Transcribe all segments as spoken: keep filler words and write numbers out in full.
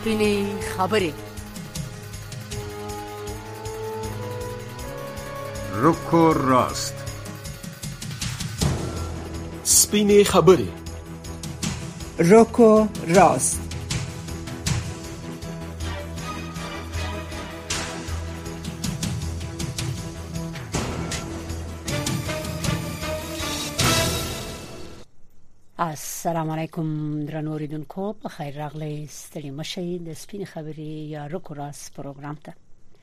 سپینې خبرې. روکو راست. سپینې خبرې. روکو راست. السلام علیکم درنو اوریدونکو، په خیر راغلی. ستړي مشئ د سپینې خبرې یا روکو راست پروګرام ته.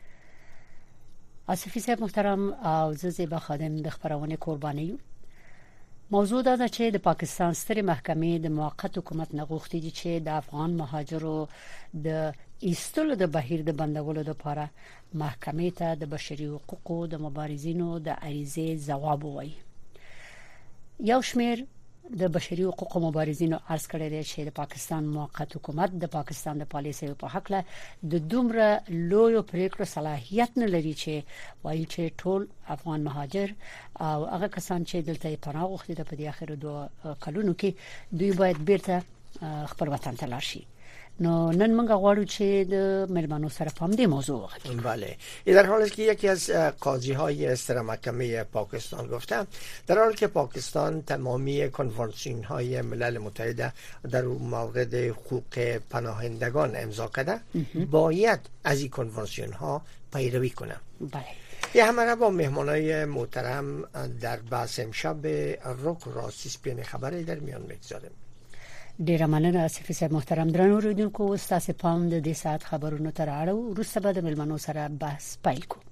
آصفی صاحب محترم او زه زیبا خادم د خبرونه قرباني یو. موضوع دا ده چې د پاکستان سترې محکمې د موقت حکومت نه غوښتي دي چې د افغان مهاجرو د ایستلو د بهیر د بندولو لپاره محکمې ته د بشري حقوقو د مبارزینو د عریضې ځواب ووایي. یو شمېر د بشري حقوقو مبارزینو عرض کړی دی چې د پاکستان موقت حکومت د پاکستان د پالیسیو په حق له د دومره لوی پریکړو صلاحیت نه لري چې وایي چې ټول افغان مهاجر او هغه کسان چې دلته پناه غوښتي د په دې اخر دوه کلونو کې دوی باید بیرته خپل وطن ته لاړ شي. نو نن موږ غواړو چې د ملمنو سره په دې موضوع وکړو. بله، این در حالی که یکی از قاضی های ستر محکمه پاکستان گفتم در حالی که پاکستان تمامی کنوانسیون های ملل متحد در مورد حقوق پناهندگان امضا کرده، باید از این کنوانسیون ها پیروی کنه. بله. یه همه با مهمانای محترم در بحث امشب روکو راست سپینې خبرې در میان میگذاریم. ډیره مننه آصفی صاحب محترم. درنو اوریدونکو، ستاسو پام د دې ساعت خبرونو تر اړه وروسته به د ملمنو سره بحث پیل کوو.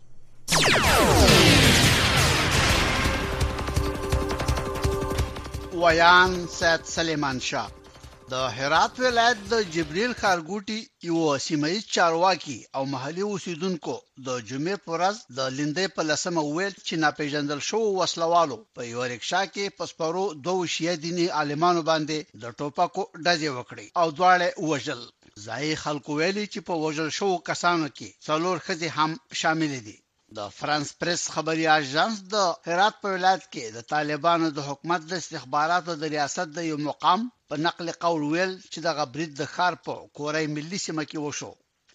ویان سید سلیمان شاه د هرات ولایت د جبريل خارګوټي یو سیمایي چارواکي او محلي اوسیدونکو د جمعې پرز د لیندې په لسمه ویل چې ناپېژندل شو وسلوالو په یو رکشا کې پسپرو دوه شیعه دیني عالمانو باندې د ټوپکو ډزې وکړي او دواړه وژل. ځای خلکو ویلي چې په وژل شو کسانو کې څلور ښځې هم شامل دي. د فرانس پریس خبري اژانس د هرات په ولایت کې د طالبانو د حکومت د استخباراتو د ریاست د یو مقام په نقل قول ویل چې د غبرید د خار په کورای ملي سیمه کې وشو.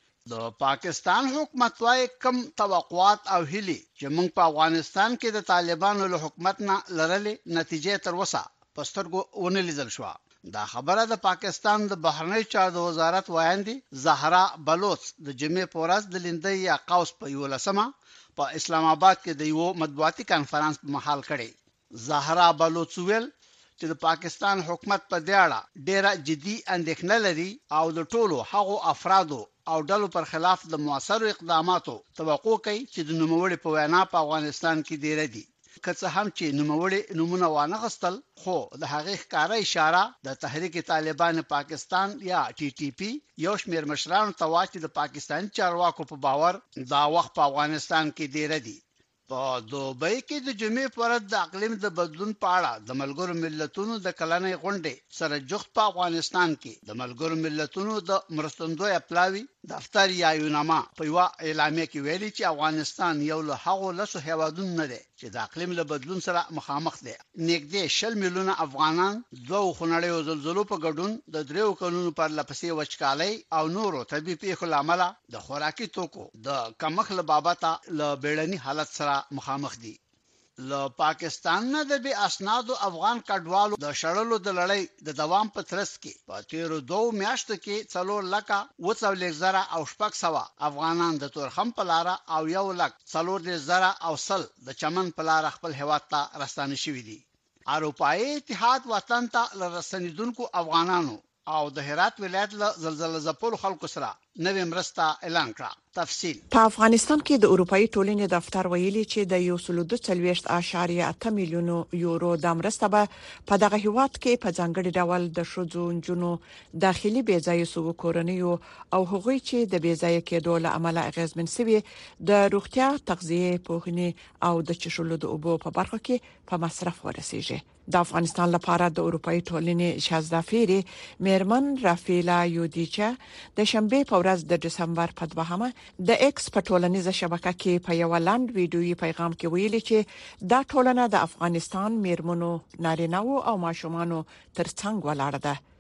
د پاکستان حکومت وايي کم توقعات او هلي چې موږ په افغانستان کې د طالبانو له حکومت نه لرلې نتیجې تر اوسه په سترګو ونه لیدل شو. دا خبره د پاکستان د بهرنی چارو وزارت وایاندې زهرا بلوچ د جمعې په ورځ د لیندۍ یا قوس په یو لسمه په اسلام آباد کې د یو مطبوعاتي کانفرنس په محل کړي. زهرا بلوچ ویل چې د پاکستان حکومت په دې اړه ډېره جدي اندېښنه لري او د ټولو هغو افرادو او ډلو پر خلاف د موثرو اقداماتو توقع کوي چې د نوموړي په وینا په افغانستان کې ډېر دي. که څه هم چې نوموړي نمونه وانه غستل، خو د هغې ښکاره اشاره د تحریک طالبان پاکستان یا ټي ټي پی یو شمېر مشرانو ته وایي چې د پاکستاني چارواکو په باور دا وخت په افغانستان کې ډېر دي. په دوبۍ کې د جمعې پر ورځ د اقلیم د بدلون په اړه د ملګرو ملتونو د کلنۍ غونډې سره جوخت په افغانستان کې د ملګرو ملتونو د مرستندوی پلاوي دفتر یا یوناما په یو اعلامیه کې ویلي چې افغانستان یو له هغو لسو هیوادونو نه دی چې د اقلیم له بدلون سره مخامخ دي. نږدې شل میلیونه افغانان دوه خونړیو زلزلو په ګډون د دریو کلونو پر لپسې وچکالۍ او نورو طبي پیښو لامل د خوراکي توکو د کمښت له بابته له بیړني حالت سره مخامخ دي. له پاکستان نه د بي اسنادو افغان کډوالو د شړلو د لړۍ د دوام په ترڅ کې په تیرو دوه میاشتو کې څلور لکه وڅولې زره او شپږ سوه افغانان د تورخم په لاره او یو لک څلور دېرش زره او سل د چمن په لاره خپل هیواد ته راستانه شوي دي. اروپایي اتحاد وطن ته لرسنیدونکو افغانانو او د هرات ولایت له زلزلې ځپلو خلکو سره نوې مرسته اعلان کړه. تفصیل په افغانستان کې د اروپאי ټولنې دفتر ویلي چې د یو سل دوه څلوېښت اعشاریه اته میلیونو یورو د مرسته به په دغه هیواد کې په ځانګړي ډول د شذو جنونو داخلي بیځایي سو کورنیو او هغوی چې د بیځایي کېدو له امله اغیزمن شوي د روغتیا، تغذیه، پوهنې او د چشلو د اوبو په برخه کې په مصرف ورسیږي. د افغانستان لپاره د اروپאי ټولنې شازدافيري میرمن رافیلا یودیچا د شنبه په ورځ د دسمبر په دوهمه د ایکس په ټولنیزه شبکه کې په یو لاند ویډیویي پیغام کې ویلي چې دا ټولنه د افغانستان میرمنو، نارینه‌و او ماشومانو ترڅنګ ولاړه ده.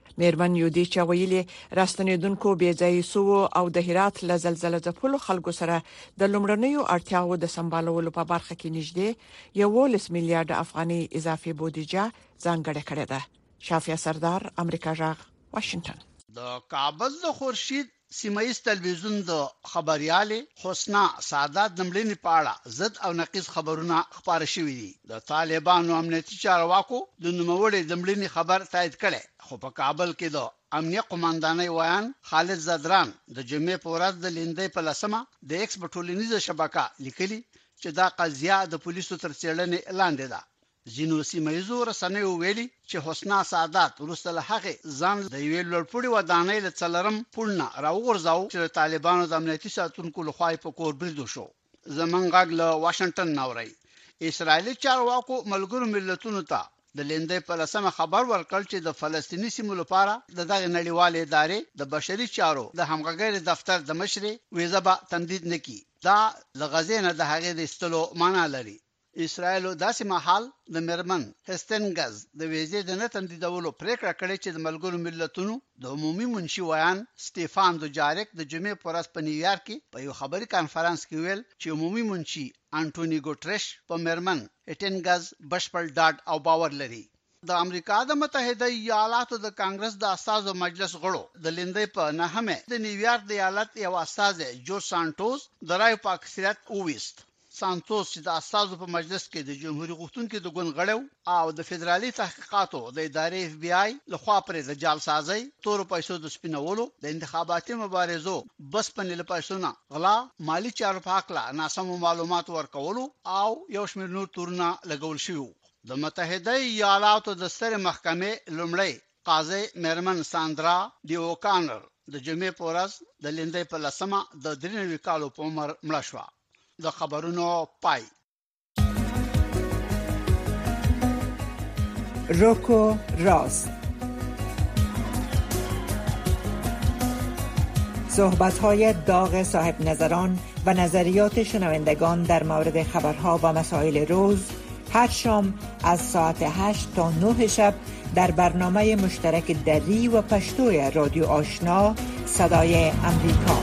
مېرمن یودیچا ویلي راستنیدونکو بې ځای سو او د هرات له زلزلې ځپلو خلکو سره د لومړنیو اړتیاو د سمبالولو په برخه کې نږدې یوولس میلیارډ افغاني اضافي بودیجه ځانګړې کړې ده. شافیا سردار، امریکا جغ، واشنگټن. د کابل د خورشید سیمایي تلویزیون د خبريالې حسنا سعادت د مړینې په اړه ضد او نقیض خبرونه خبره شوې دي. د طالبانو امنیتي چارواکو د نوموړي د مړینې خبر تایید کړي، خو په کابل کې د امنیه قوماندانۍ ویان خالد زدران د جمعې په ورځ د لیندۍ په لسمه د ایکس په ټولنیزه شبکه لیکلي چې دا قضیه د پولیسو تر څېړنې لاندې ده. ځینو سیمایي رسنیو ویلي چې حسنا سعادت وروسته له هغې ځان د یوې لوړپوړي ودانۍ له څلرم پوړ نه راوغورځاو چې د طالبانو د امنیتي ساتونکو لخوا په کور برید شو. زمونږ غږ له واشنگټن ناوري. اسرائیلي چارواکو ملګرو ملتونو ته د لیندۍ په لسمه خبر ورکړ چې د فلسطیني سیمو لپاره د دغه نړیوالې ادارې د بشري چارو د همغږۍ دفتر د مشري ویزه به تمدید نکړي. دا د غزې نه د هغې د ایستلو معنا لري. اسرائیل داسې مهال د مرمن هستنګز د ویزې د نه تمدیدولو پریکړه کړې چې د ملګرو ملتونو د عمومي منشي ویان سټيفان دوجاریک د جمعې په ورځ په نیویارک کې په یو خبري کانفرنس کې ویل چې عمومي منشي انټونی ګوټرش په مرمن هستنګز بشپړ ډاډ او باور لري. د امریکا د متحده ایالاتو د کانګرس د اساسو مجلس غړو د لیندۍ په نهمه د نیویارک د ایالت یو اساس جو سانټوس د رای په اکثریت وویست. سانتوس چې د اساسو په مجلس کې د جمهوریت غوښتونکو د ګوند غړو او د فدرالي تحقیقاتو د ادارې اف بی آی لخوا پر د جعلسازي تور پیسو د سپینولو د انتخاباتي مبارزو بس پنل پیسو نه غلا مالی چارو په اړه ناسم معلومات ورکولو او یو شمېر نور تورونه لګول شوی. د متحده ایالاتو د ستر محکمې لومړی قاضي مرمن ساندرا دی اوکانر د جمعې په ورځ د لیندۍ په لسمه د درې نوي کالو په عمر مړه شوه. د خبرونو پای. روکو راست. صحبت‌های داغ صاحب نظران و نظریات شنوندگان در مورد خبرها و مسائل روز هر شام از ساعت هشت تا نه شب در برنامه مشترک دری و پشتوی رادیو آشنا صدای امریکا.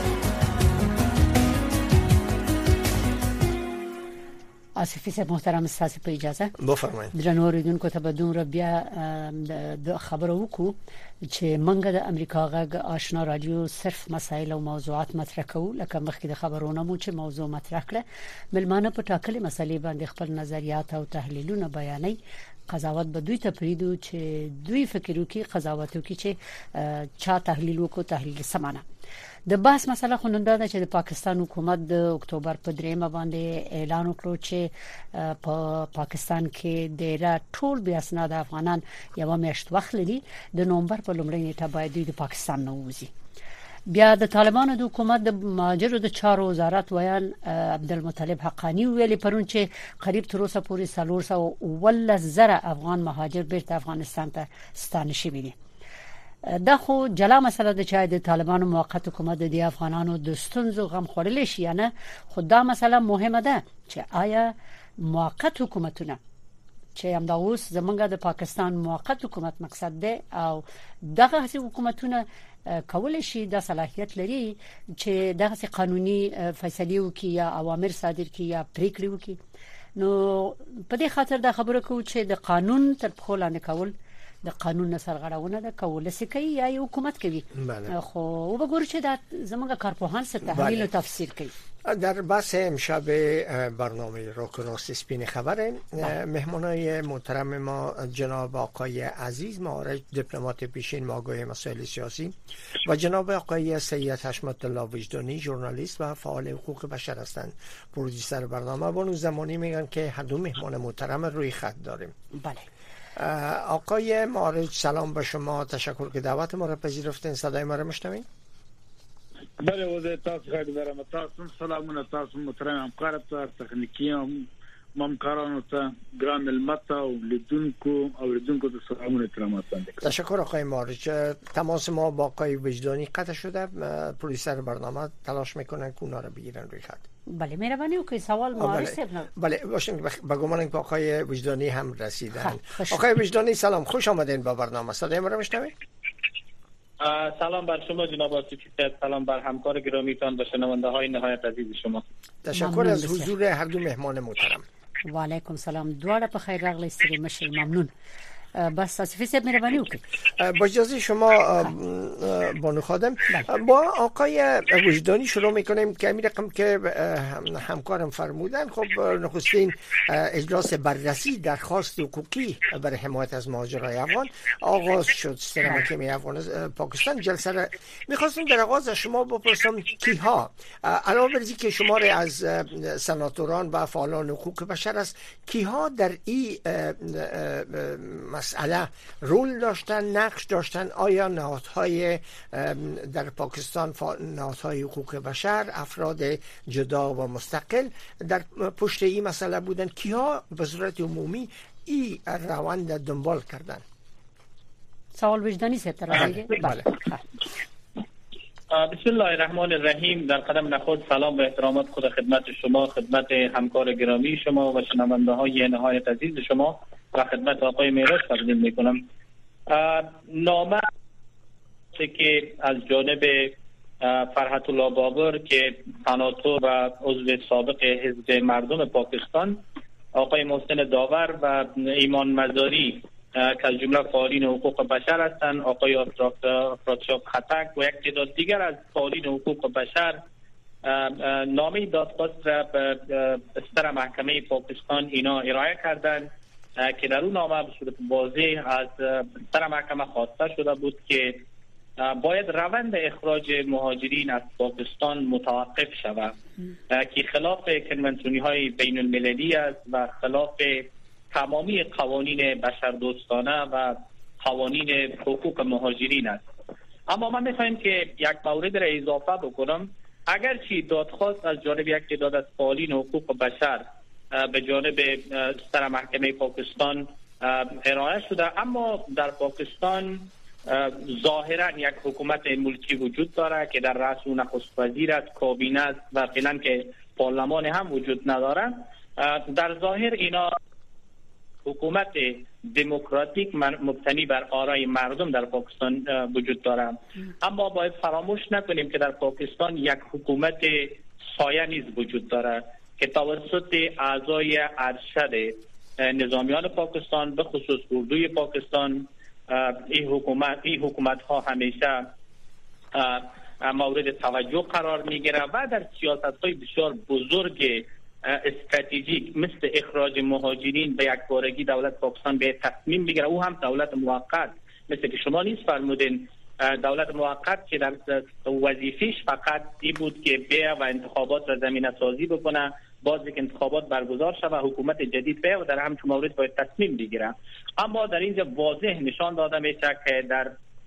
آصفی صاحب محترم، استاد په اجازه بفرمایئ. درنو اوریدونکو ته به دومره بیا د خبرو وکړو چې منګه د امریکا غږ آشنا رادیو صرف مسایل او موضوعات مطرح کوو، لکه مخکې د خبرونو مو چې موضوع مطرح کړه ملمانه په ټاکلې مسلې باندې خپل نظریات او تحلیلونه بیانوي. قضاوت به دوی ته پریدو چې دوی فکر وکړي، قضاوت وکړي چې چا تحلیل وکړو، تحلیل سمانه. د بحث مسله خو نن دا ده چې د پاکستان حکومت د اکتوبر په دریمه باندې اعلان وکړ چې په پاکستان کې د ټول بیا اسناد افغانان یو میاشت وخت لري، د نومبر په لومړۍ نیټه باید د پاکستان نه وځي. بیا د طالبانو د حکومت د مهاجرو د چارو وزارت ویان عبدالمطلب حقانی ویلي پرون چې قریب تر اوسه پورې څلور سوه اوولس زره افغان مهاجر بیرته افغانستان ته ستانه شوي دي. دا خو جلا مسله ده چې د طالبانو موقت حکومت د افغانانو د ستونزو غم خوړل شي یا نه، خو دا مسله مهمه ده چې آیا موقت حکومتونه چې همدا اوس زمونږ د پاکستان موقت حکومت مقصد ده او دغه حکومتونه کولای شي د صلاحیت لري چې دغه قانوني فیصله وکړي یا اوامر صادر کړي یا پریکړې وکړي. نو په دې خاطر دا خبره کوو چې د قانون تر پښو لاندې کول د قانون سرغړونه ده، کول څه کوي یا حکومت کوي. خو وګورئ چې دا زموږ کارپوهان څه تحلیل او تفسیر کوي. در بحث امشب برنامه روکو راست سپین خبر مهمانای محترم ما جناب آقای عزیز معارج دیپلمات پیشین مآگاه مسائل سیاسی و جناب آقای سید حشمت الله وجدانی ژورنالیست و فعال حقوق بشر هستند. پرودوسر برنامه بانو زمانی میگن که هر دو مهمان محترم روی خط داریم. بله. آقای معارج سلام به شما، تشکر که دعوت ما را پذیرفتین. صدای ما را میشنوین؟ بله وزیر تاسو غږ درم. تاسو سلامونه تاسو محترم همکار ته تخنیکی همکارانو ته ګران المت او لیدونکو او لیدونکو ته سلامونه احترامات باندې. تشکر آقای معارج. تماس ما با آقای وجدانی قطع شده. پروډوسر برنامه تلاش میکنن که اونا رو بگیرن روی خط. بله مهربانی وکړئ سوال معارج صاحب. بله باشین با گمان که آقای وجدانی هم رسیدن. آقای وجدانی سلام، خوش آمدین با برنامه. صدای ما رو میشنوید؟ سلام بر شما جناب آصفی، سلام بر همکار گرامیتان و شنونده های نهایت عزیز شما. تشکر از حضور هر دو مهمان محترم. و علیکم سلام. دواړه په خیر راغلی ستړي مشر، ممنون. بس آصفی صاحب مهربانی وکړئ. با اجازه شما بانو خادم، با آقای وجدانی شروع میکنیم که این رقم که همکارم فرمودن. خب نخستین اجلاس بررسی درخواست حقوقی برای حمایت از مهاجرای افغان آغاز شد. سر محکمه افغان پاکستان جلسه را میخواستم در آغاز از شما بپرسم کیها، علاوه بر اینکه شماری از سناتوران و فعالان حقوق بشر است، کیها در این مسئله رول داشتن، نقش داشتن؟ آیا نهادهای در پاکستان، نهادهای حقوق بشر، افراد جدا و مستقل در پشت این مسئله بودن؟ کیها به صورت عمومی این روند دنبال کردن؟ سوال وجدانی سے طرح دیگه. بله. بسم الله الرحمن الرحیم. در قدم نخود سلام و احترامات خود خدمت شما، خدمت همکار گرامی شما و شنونده های نهایت عزیز شما و خدمت آقای میراج تقدیم میکنم. نامه که از جانب فرحت الله بابر که سناتور و عضو سابق حزب مردم پاکستان، آقای محسن داور و ایمان مزاری که از جمله فعالین حقوق بشر هستند، آقای افرادشاه خطک و یک تعداد دیگر از فعالین حقوق بشر نامه دادخواست را به ستر محکمه پاکستان اینا ارائه کردند که در اون نامه به صورت واضح از ستر محکمه خواسته شده بود که باید روند اخراج مهاجرین از پاکستان متوقف شود که خلاف کنونسیونی های بین المللی است و خلاف تمامی قوانین بشردوستانه و قوانین حقوق مهاجرین است. اما من میخوایم که یک مورد را اضافه بکنم. اگرچه دادخواست از جانب یک تعداد از فعالین حقوق بشر به جانب ستر محکمه پاکستان ارائه شده، اما در پاکستان ظاهرا یک حکومت ملکی وجود داره که در رأس او نخست وزیر است، کابینه است و فعلا که پارلمان هم وجود نداره. در ظاهر اینا حکومت دموکراتیک مبتنی بر آرای مردم در پاکستان وجود دارد، اما باید فراموش نکنیم که در پاکستان یک حکومت سایه نیز وجود دارد که توسط اعضای ارشد نظامیان پاکستان به خصوص اردوی پاکستان این حکومت این حکومت ها همیشه مورد توجه قرار میگیره و در سیاست های بسیار بزرگ استراتژیک مثل اخراج مهاجرین به یک بارگی دولت پاکستان به تصمیم میگیره. او هم دولت موقت، مثل که شما نیز فرمودین، دولت موقت که در وظیفه‌اش فقط این بود که بیا و انتخابات را زمینه سازی بکنه، باز که انتخابات برگزار شود و حکومت جدید بیا و در همچون مورد باید تصمیم بگیره. اما در اینجا واضح نشان داده میشه که در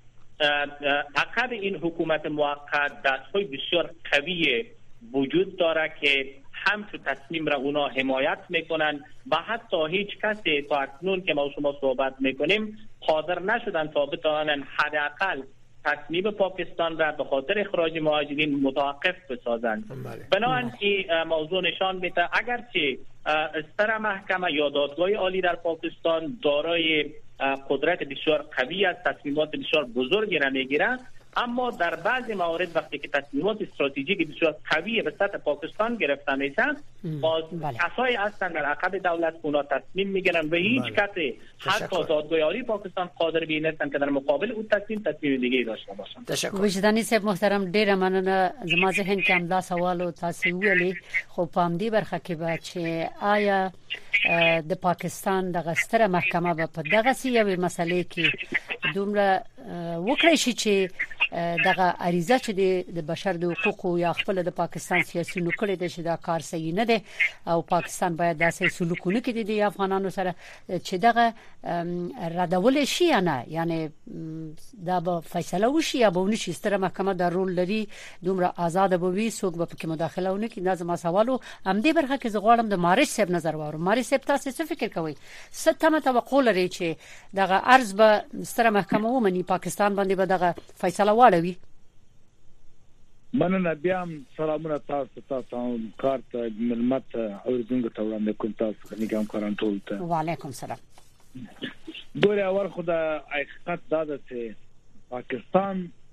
عقب این حکومت موقت دست‌های بسیار قوی وجود داره که همچون تصمیم را اونا حمایت میکنن و حتی هیچ کسی تا اکنون که ما شما صحبت میکنیم قادر نشدن تا بتوانن حداقل تصمیم پاکستان را به خاطر اخراج مهاجرین متوقف بسازند. بنابراین این موضوع نشان میده اگرچه ستر محکمه یا دادگاه عالی در پاکستان دارای قدرت بسیار قوی است، تصمیمات بسیار بزرگی را میگیرند، اما در بعضی موارد وقتی که تصمیمات استراتژیک بسیار قوی به سطح پاکستان گرفته میشن، باز کسایی هستند در عقب دولت اونا تصمیم میگیرن و هیچ کسی حتی دادگاه عالی پاکستان قادر به این نیستن که در مقابل اون تصمیم تصمیم دیگه داشته باشن. وجدانی صاحب محترم، ډیر مننه. زما ذهن کې هم دا سوال او تاسو ویلي، خو په همدې برخه کې به چې آیا د پاکستان د ستره محکمه به په دغه سیمه مسلې کې دومره وکړي شي چې دغه عریضه چې د بشر د حقوقو یا خپل د پاکستان سیاسي نوکړي د شدا کار صحیح نه دی او پاکستان باید داسې سلوکونه کوي د افغانانو سره چې دغه ردول شي نه، یعنی دا به فیصله وشي یا به ونشي. ستره محکمه د رول لري، دومره آزاد به وي، څوک به پکې مداخله ونه کوي. لازم سوالو هم دې برخه کې زغړم د مارش صاحب نظر وارم. مارش صاحب تاسو څه فکر کوئ؟ ستمه توقع لري چې دغه عرض به ستره محکمه ومني، پاکستان باندې به دغه فیصله واړوي؟ مننه. بیا هم سلامونه تاسو تاسو کار ته ملمت اوریدونکو ته وړاندې کوم، تاسو نگام کاران ټول ته وعلیکم سلام. ګوره اول خدا حقیقت دا ده چې پاکستان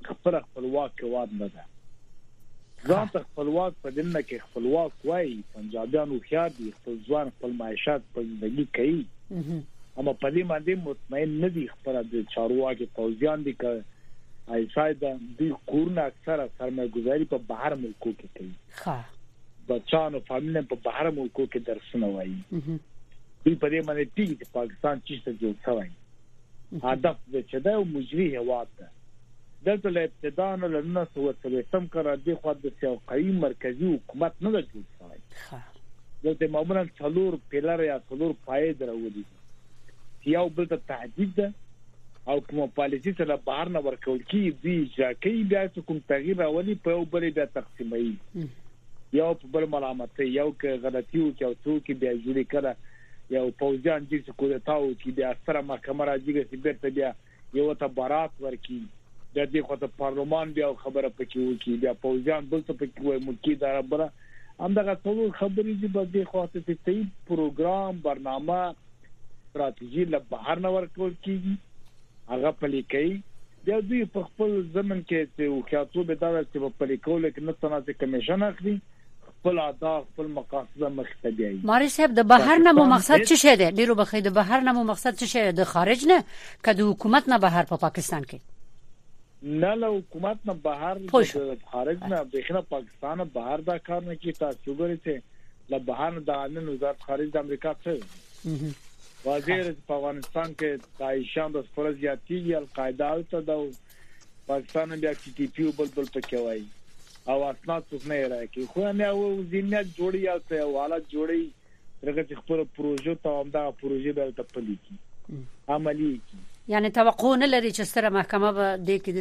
خپل خپلواک واد نه ده ځان ته خپلواک په دنه کې خپلواک وای پنجابیانو خيار دي خپل ځوان خپل معیشت په زندگی کوي اما په دې باندې مطمئن نه دي خپل د چارواکي پوځیان دي که ایسای د دې کورن اکثره سرمایه‌گذاری په بهر ملکو کې کوي ښه بچانو فامیل په بهر ملکو کې درسونه وایي دوی په دې باندې ټیک چې پاکستان چې څه جوړ شوی هدف د چې دا مجري هواد ده دلته له ابتدا نه لنه سو څلويتم کړه د خو د سیاقي مرکزی حکومت نه جوړ شوی ښه دلته معمولا څلور پیلر یا څلور پای دراوړي یو بل ته تهدید ده او کوم پالیسي سره بهر نه ورکول کی دی چې بیا کوم تغییر راولي په یو بل بیا تقسیمي یو په بل ملامت یو کې غلطي او چې څوک بیا جوړی کړه یو پوځیان چې کو د تاو کې بیا سره محکمه راځي چې بیرته بیا یو ته برات ورکی د دې خو ته پارلمان بیا خبره پکې وکي بیا پوځیان بل څه پکې وای ملکی اداره بره همدغه ټول خبرې دي په دې خو ته چې پروګرام برنامه استراتیژي له بهر نه ورکول کیږي هغه پلي کوي بیا دوی په خپل ځمن کې چې او خاطو به دا چې په پلي کول کې نه تناسب کمیشن اخلي خپل اهداف خپل مقاصد مختبیي ماری صاحب د بهر نه مو مقصد څه شه ده ډیرو بخې د بهر نه مو مقصد څه شه د خارج نه که د حکومت نه بهر په پا پاکستان کې نه له حکومت نه بهر د خارج نه بخنه پاکستان بهر دا کار نه کی تاسو ګورئ چې له بهر د امن وزارت خارج د امریکا څخه وزیر په افغانستان کې داعشان د فرضیاتي القاعده ته د پاکستان بیا ټي ټي پی بل بل پکې وایي او اسناد څه نه راکې خو نه او ځینې جوړي او ته حالت جوړي رغه خپل پروژه ته هم دا پروژه به ته پلي کی عملی کی یعنی توقع نه لري چې ستره محکمه به د کې د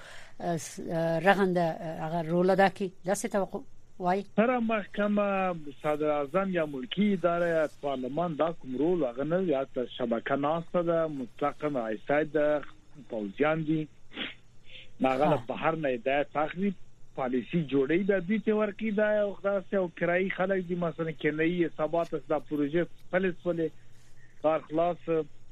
سیاو رغند هغه رول ادا کوي دا څه توقع وای سره محکمه صدر اعظم یا ملکی اداره یا پارلمان دا کوم رول هغه نه یا شبکه ناسته ده مطلقاً ایساید پوځیان دي هغه بهر نه ده تخریب پالیسی جوړی د دې ته ورکی دا او خاصه او کرایي خلک دي مثلا کنایي حسابات د پروژې فلس فل کار خلاص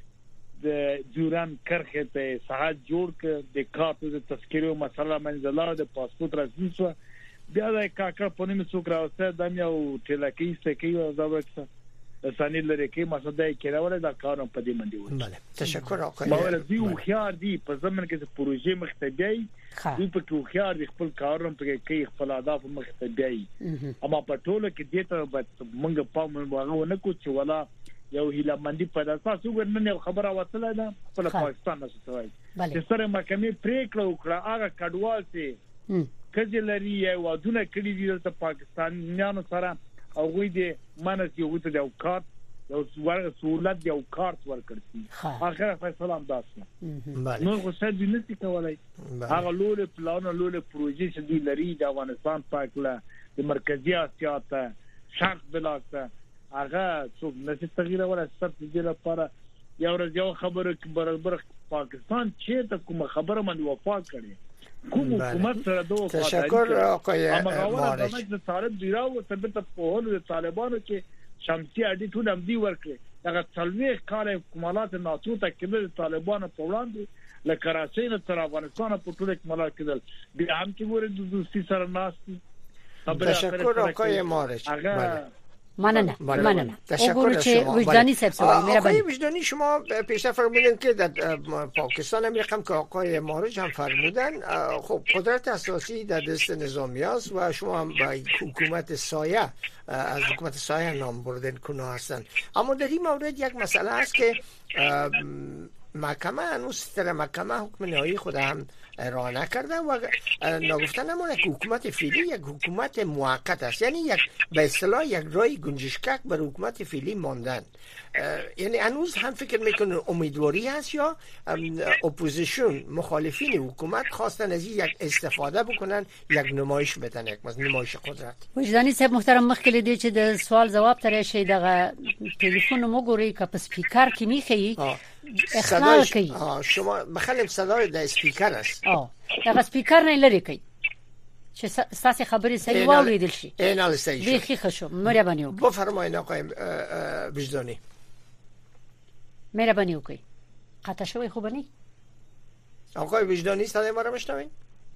د جوران کرخه ته ساحت جوړ ک د کارت د تذکرو مسله منځله د پاسپورت رسمي شو بیا د کاکا په نوم څوک راوسته د یو ټلکی سکی او دا وکړه ثاني لري کې مسله کې راوړل دا کار په دې باندې و بله تشکر آقای ماوره دی او خيار دی په زمن کې د پروژې مختبیي دوی په کې خيار دي خپل کارونه په کې خپل اهداف مختبیي اما په ټوله کې دته موږ په موږ نه کو چې ولا یو هیله مندي په اساس وګورنه خبره وصله ده په پاکستان نه ستوي چې سره محکمې پریکړه وکړه هغه کډوال چې کجلري یو ودونه کړی دي د پاکستانیانو سره او غوی دې مانس یو ته یو کارت یو ورغه سہولت یو کارت ورکړي اخر فیصله هم داسه نو خو څه دې نشي کولای هغه لول پلان لول پروژې چې دوی لري د افغانستان پاکله د مرکزی اسیا ته شرق بلاکته هغه څو نشي تغییر ولا ست دې لپاره یو ورځ یو خبره برابر پاکستان چې ته کوم خبره من وفا کړي کوم حکومت سره دوه تشکر آقای مارج د طالب دیراو ثبت په هولو د طالبانو کې شمسي اډی ټول هم دی ورکړي هغه څلوي کال حکومت ناتو ته کې طالبانو په وړاندې ل کراچۍ نه تر افغانستان په ټول اکمالات کېدل بیا هم چې ګوره د دوستي سره ناس تشکر آقای مارج مننه مننه تشکر شما وجدانی صاحب سوال میره آقای وجدانی شما پیشتر فرمودن که در پاکستان هم رقم که آقای مارج هم فرمودن خب قدرت اساسی در دست نظامی است و شما هم با حکومت سایه از حکومت سایه نام بردن کنه هستن اما در این مورد یک مسئله است که محکمه هنوز در محکمه حکم نهایی خود هم ارائه نکرده و نگفته نمونه که حکومت فعلی یک حکومت موقت است یعنی یک به اصطلاح یک رای گنجشکک بر حکومت فعلی ماندن یعنی هنوز هم فکر میکنن امیدواری هست یا اپوزیشن مخالفین حکومت خواستن از یک استفاده بکنن یک نمایش بدن یک نمایش قدرت وجدانی صاحب محترم مخکې دی چې د سوال جواب ترې شي دغه ټلیفون مو ګوري که په سپیکر کې میخي اخلال کوي شما بخلم صدای د سپیکر است اه دغه سپیکر نه لري کوي چې ساسي خبرې صحیح واوریدل شي اینال صحیح شي بخي خشو مهرباني وکړئ بفرمایئ آقای وجدانی مهرباني وکړئ قطع شوی خوب نه آقای وجدانی صدای ما رو میشنوین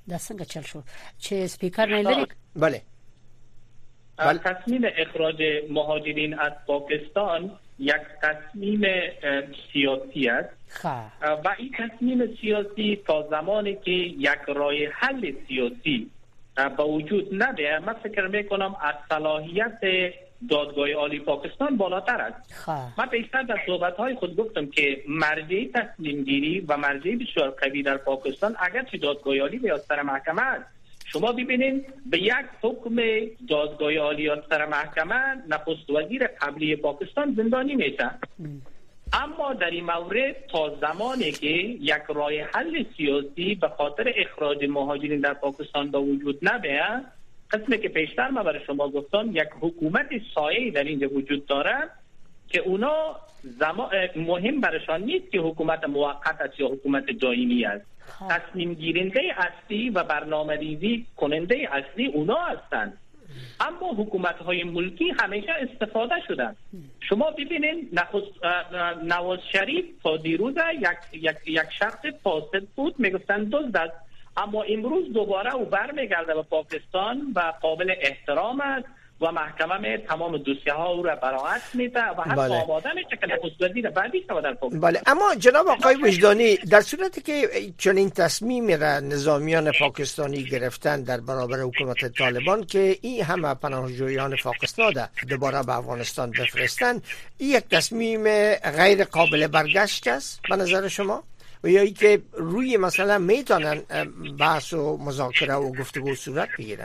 دا څنګه چل شو چې سپیکر نه لري؟ بله. تصمیم اخراج مهاجرین از پاکستان یک تصمیم سیاسی است و این تصمیم سیاسی تا زمانی که یک راه حل سیاسی به وجود نده، من فکر میکنم از صلاحیت دادگاه عالی پاکستان بالاتر است. من پیشتر در صحبت‌های خود گفتم که مرجع تصمیم گیری و مرجع بسیار قوی در پاکستان اگرچه دادگاه عالی و سر محکمه است. شما ببینید به یک حکم دادگاه عالی یا سر محکمه نخست وزیر قبلی پاکستان زندانی میشه. اما در این مورد تا زمانی که یک راه حل سیاسی به خاطر اخراج مهاجرین در پاکستان به وجود نبیه، قسمی که پیشتر ما برای شما گفتم یک حکومت سایه در اینجا وجود داره که اونا زمان مهم برشان نیست که حکومت موقت است یا حکومت دائمی است. تصمیم گیرنده اصلی و برنامه‌ریزی کننده اصلی اونا هستند. اما حکومت‌های ملکی همیشه استفاده شدن. شما ببینید نخست نواز شریف تا دیروز یک یک یک شخص فاسد بود، میگفتن دزد است، اما امروز دوباره او برمیگرده به پاکستان و قابل احترام است و محکمه می تمام دوسیه ها او را براءت میده و حتی بله. آماده میشه که نخست وزیر بعدی شود در پاکستان. بله، اما جناب آقای وجدانی، در صورتی که چنین تصمیمی را نظامیان پاکستانی گرفتن در برابر حکومت طالبان که این همه پناهجویان پاکستان را دوباره به افغانستان بفرستن، این یک تصمیم غیر قابل برگشت است به نظر شما؟ و یا ای که روی مثلا میتونن بحث و مذاکره و گفتگو صورت بگیره؟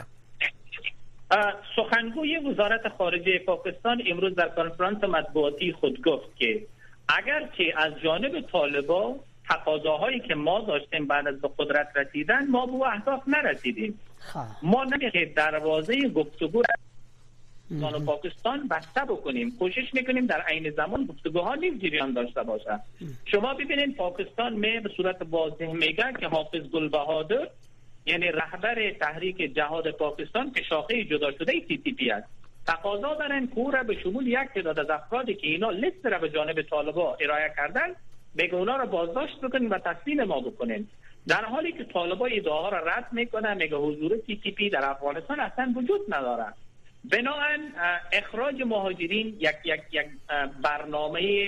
سخنگوی وزارت خارجه پاکستان امروز در کنفرانس مطبوعاتی خود گفت که اگر که از جانب طالبان تقاضاهای که ما داشتیم بعد از به قدرت رسیدن ما به اهداف نرسیدیم، ما نمیشه دروازه گفتگو و پاکستان بسته بکنیم، کوشش میکنیم در عین زمان گفتگوها نیز جریان داشته باشه. شما ببینید پاکستان می به صورت واضح میگه که حافظ گلبهادر یعنی رهبر تحریک جهاد پاکستان که شاخه جدا شده سی تی پی است، تقاضا دارن که او را به شمول یک تعداد از افرادی که اینا لیست را به جانب طالبان ارائه کردن بگه اونا را بازداشت بکنین و تسلیم ما بکنین، در حالی که طالبان ادعاها را رد میکنن، میگه حضور سی تی پی در افغانستان اصلا وجود نداره. بنابراین اخراج مهاجرین یک یک یک برنامه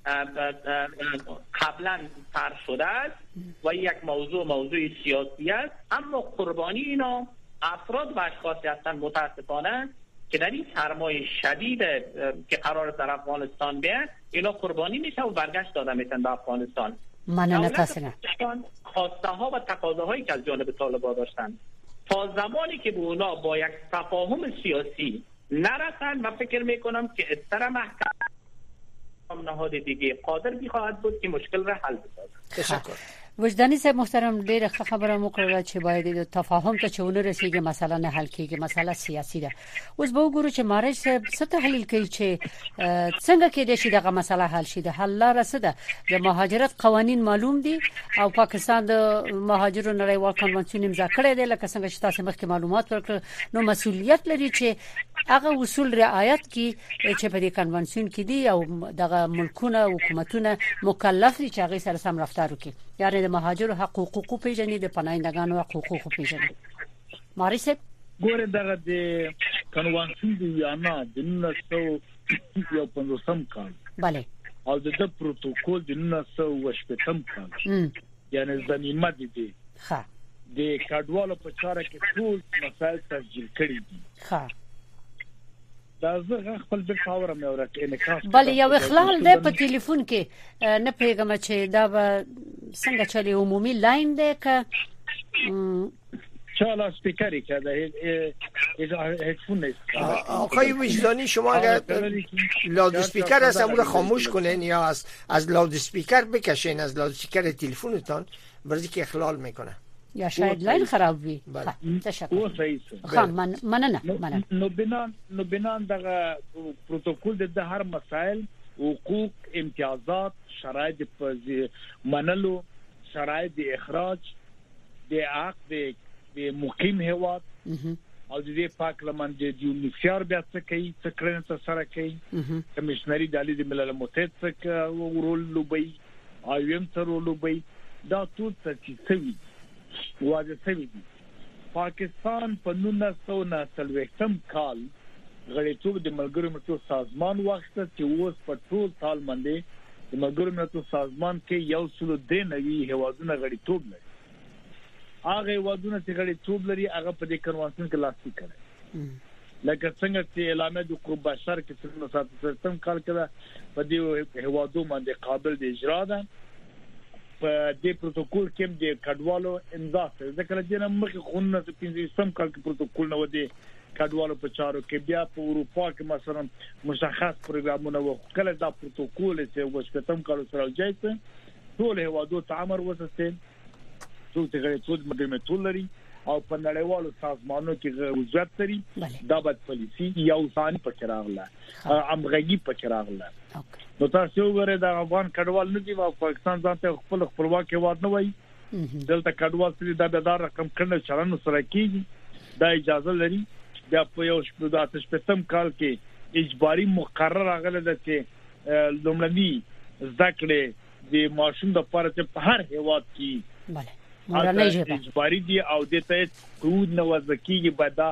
قبلا طرح شده است و یک موضوع موضوع سیاسی است، اما قربانی اینا افراد و اشخاصی هستند متاسفانه که در این سرمایه شدید که قرار در افغانستان بیاد اینا قربانی میشن و برگشت داده میشن به افغانستان. من نتاسنه خواسته ها و تقاضاهایی که از جانب طالبان داشتن تا زمانی که به اونا با یک تفاهم سیاسی نرسن، من فکر میکنم که استر محکم نهاد دیگه قادر بخواهد بود که مشکل را حل بسازد. تشکر. وجدانی صاحب محترم، ډیره خبره مو کړله چې باید تفاهم ته چونه رسیږي، مسله نه حل کیږي، مسله سیاسي ده. اوس به وګورو چې مارج صاحب څه تحلیل کوي چې څنګه کېدای شي دغه مسله حل شي. د حل لاره څه ده؟ د مهاجرت قوانین معلوم دي او پاکستان د مهاجرو نړیوال کنوانسیون امضا کړی دی، لکه څنګه چې تاسو مخکې معلومات ورکړ. نو مسؤلیت لري چې هغه اصول رعایت کړي چې په دې کنوانسیون کې دي او دغه ملکونه حکومتونه مکلف دي چې هغه سره سم رفتار وکړي. یعنی د مهاجرو حقوق حقوق پیژني، د پناهندگانو حقوق حقوق پیژني. ماري صاحب ګوره دغه د کنوانسیون دی ویانا د نولس سوه یو پنځوسم کال bale او د پروتوکول د نولس سوه شپږم کال یعنی زمینه دي ها د کډوالو په چاره کې ټول مسایل تسجیل کړي دي. ها دا زه خپل د پاور مې ورکه انعکاس bale یو اخلال ده په ټلیفون کې نه پیغام چې دا به څنګه چلی عمومي لاین ده که چالا سپیکری که ده هدفون نیست. آقای وجدانی شما اگر لاد سپیکر هست اون رو خاموش کنین یا از از لاد سپیکر بکشین، از لاد سپیکر تلفنتون، برای که اخلال میکنه یا شاید لاین خراب وي. او صحیح خام من مننه مننه. نو بنان نو بنان دغه پروتوکول د هر مسائل حقوق امتیازات شرایط منلو شرایط د اخراج د عقد د مقیم هواد او د پارلمان د یونیفیر بیا څه کوي، څه کړنه سره کوي، کمشنری د علی د ملل متحد څخه ورول لوبي او یم تر لوبي دا ټول څه چې واځي سوي دي پاکستان په نولس سوه نه څلوېښتم کال غړیتوب د ملګرو ملتونو سازمان واخیسته چې اوس په ټول سال باندې د ملګرو ملتونو سازمان کې یو سل درې نوي هیوادونه غړیتوب لري. هغه هیوادونه چې غړیتوب لري هغه په دې کنوانسیون کې لاسلیک کړي، لکه څنګه چې اعلامیه د حقوق بشر کې څنګه نولس سوه کال کې په دې هیوادو باندې قابل د اجرا ده. په دې پروتوکول کې د کډوالو امضا شوه، ځکه چې نه مخکې خو نه پنځه کال کې پروتوکول نه و دی کډوالو په چارو کې. بیا په اروپا کې مثلا مشخص پروګرامونه و، کله دا پروتوکول چې وشپتم کال سره جایته ټول هیوادو ته امر وسته ټول ته غوښتل مدیریت لري او په نړیوالو سازمانونو کې وضعیت لري. دا بد پالیسی یو ثاني په راغله امغږی په راغله. نو تاسو وګورئ دا افغان کډوال نه دی او پاکستان ځانته خپل خپلواک هیواد نه وایي، دلته کډوال سړي د دادار رقم کړنه چلن سره کیږي، دا اجازه لري. بیا په یو شپږم کال کې اجباري مقرر راغله چې لومړني ذکرې د ماشوم د لپاره چې په هر هیواد کې bale مورنۍ ژبه اجباري دي او د ته قرود نه وځکیږي بعدا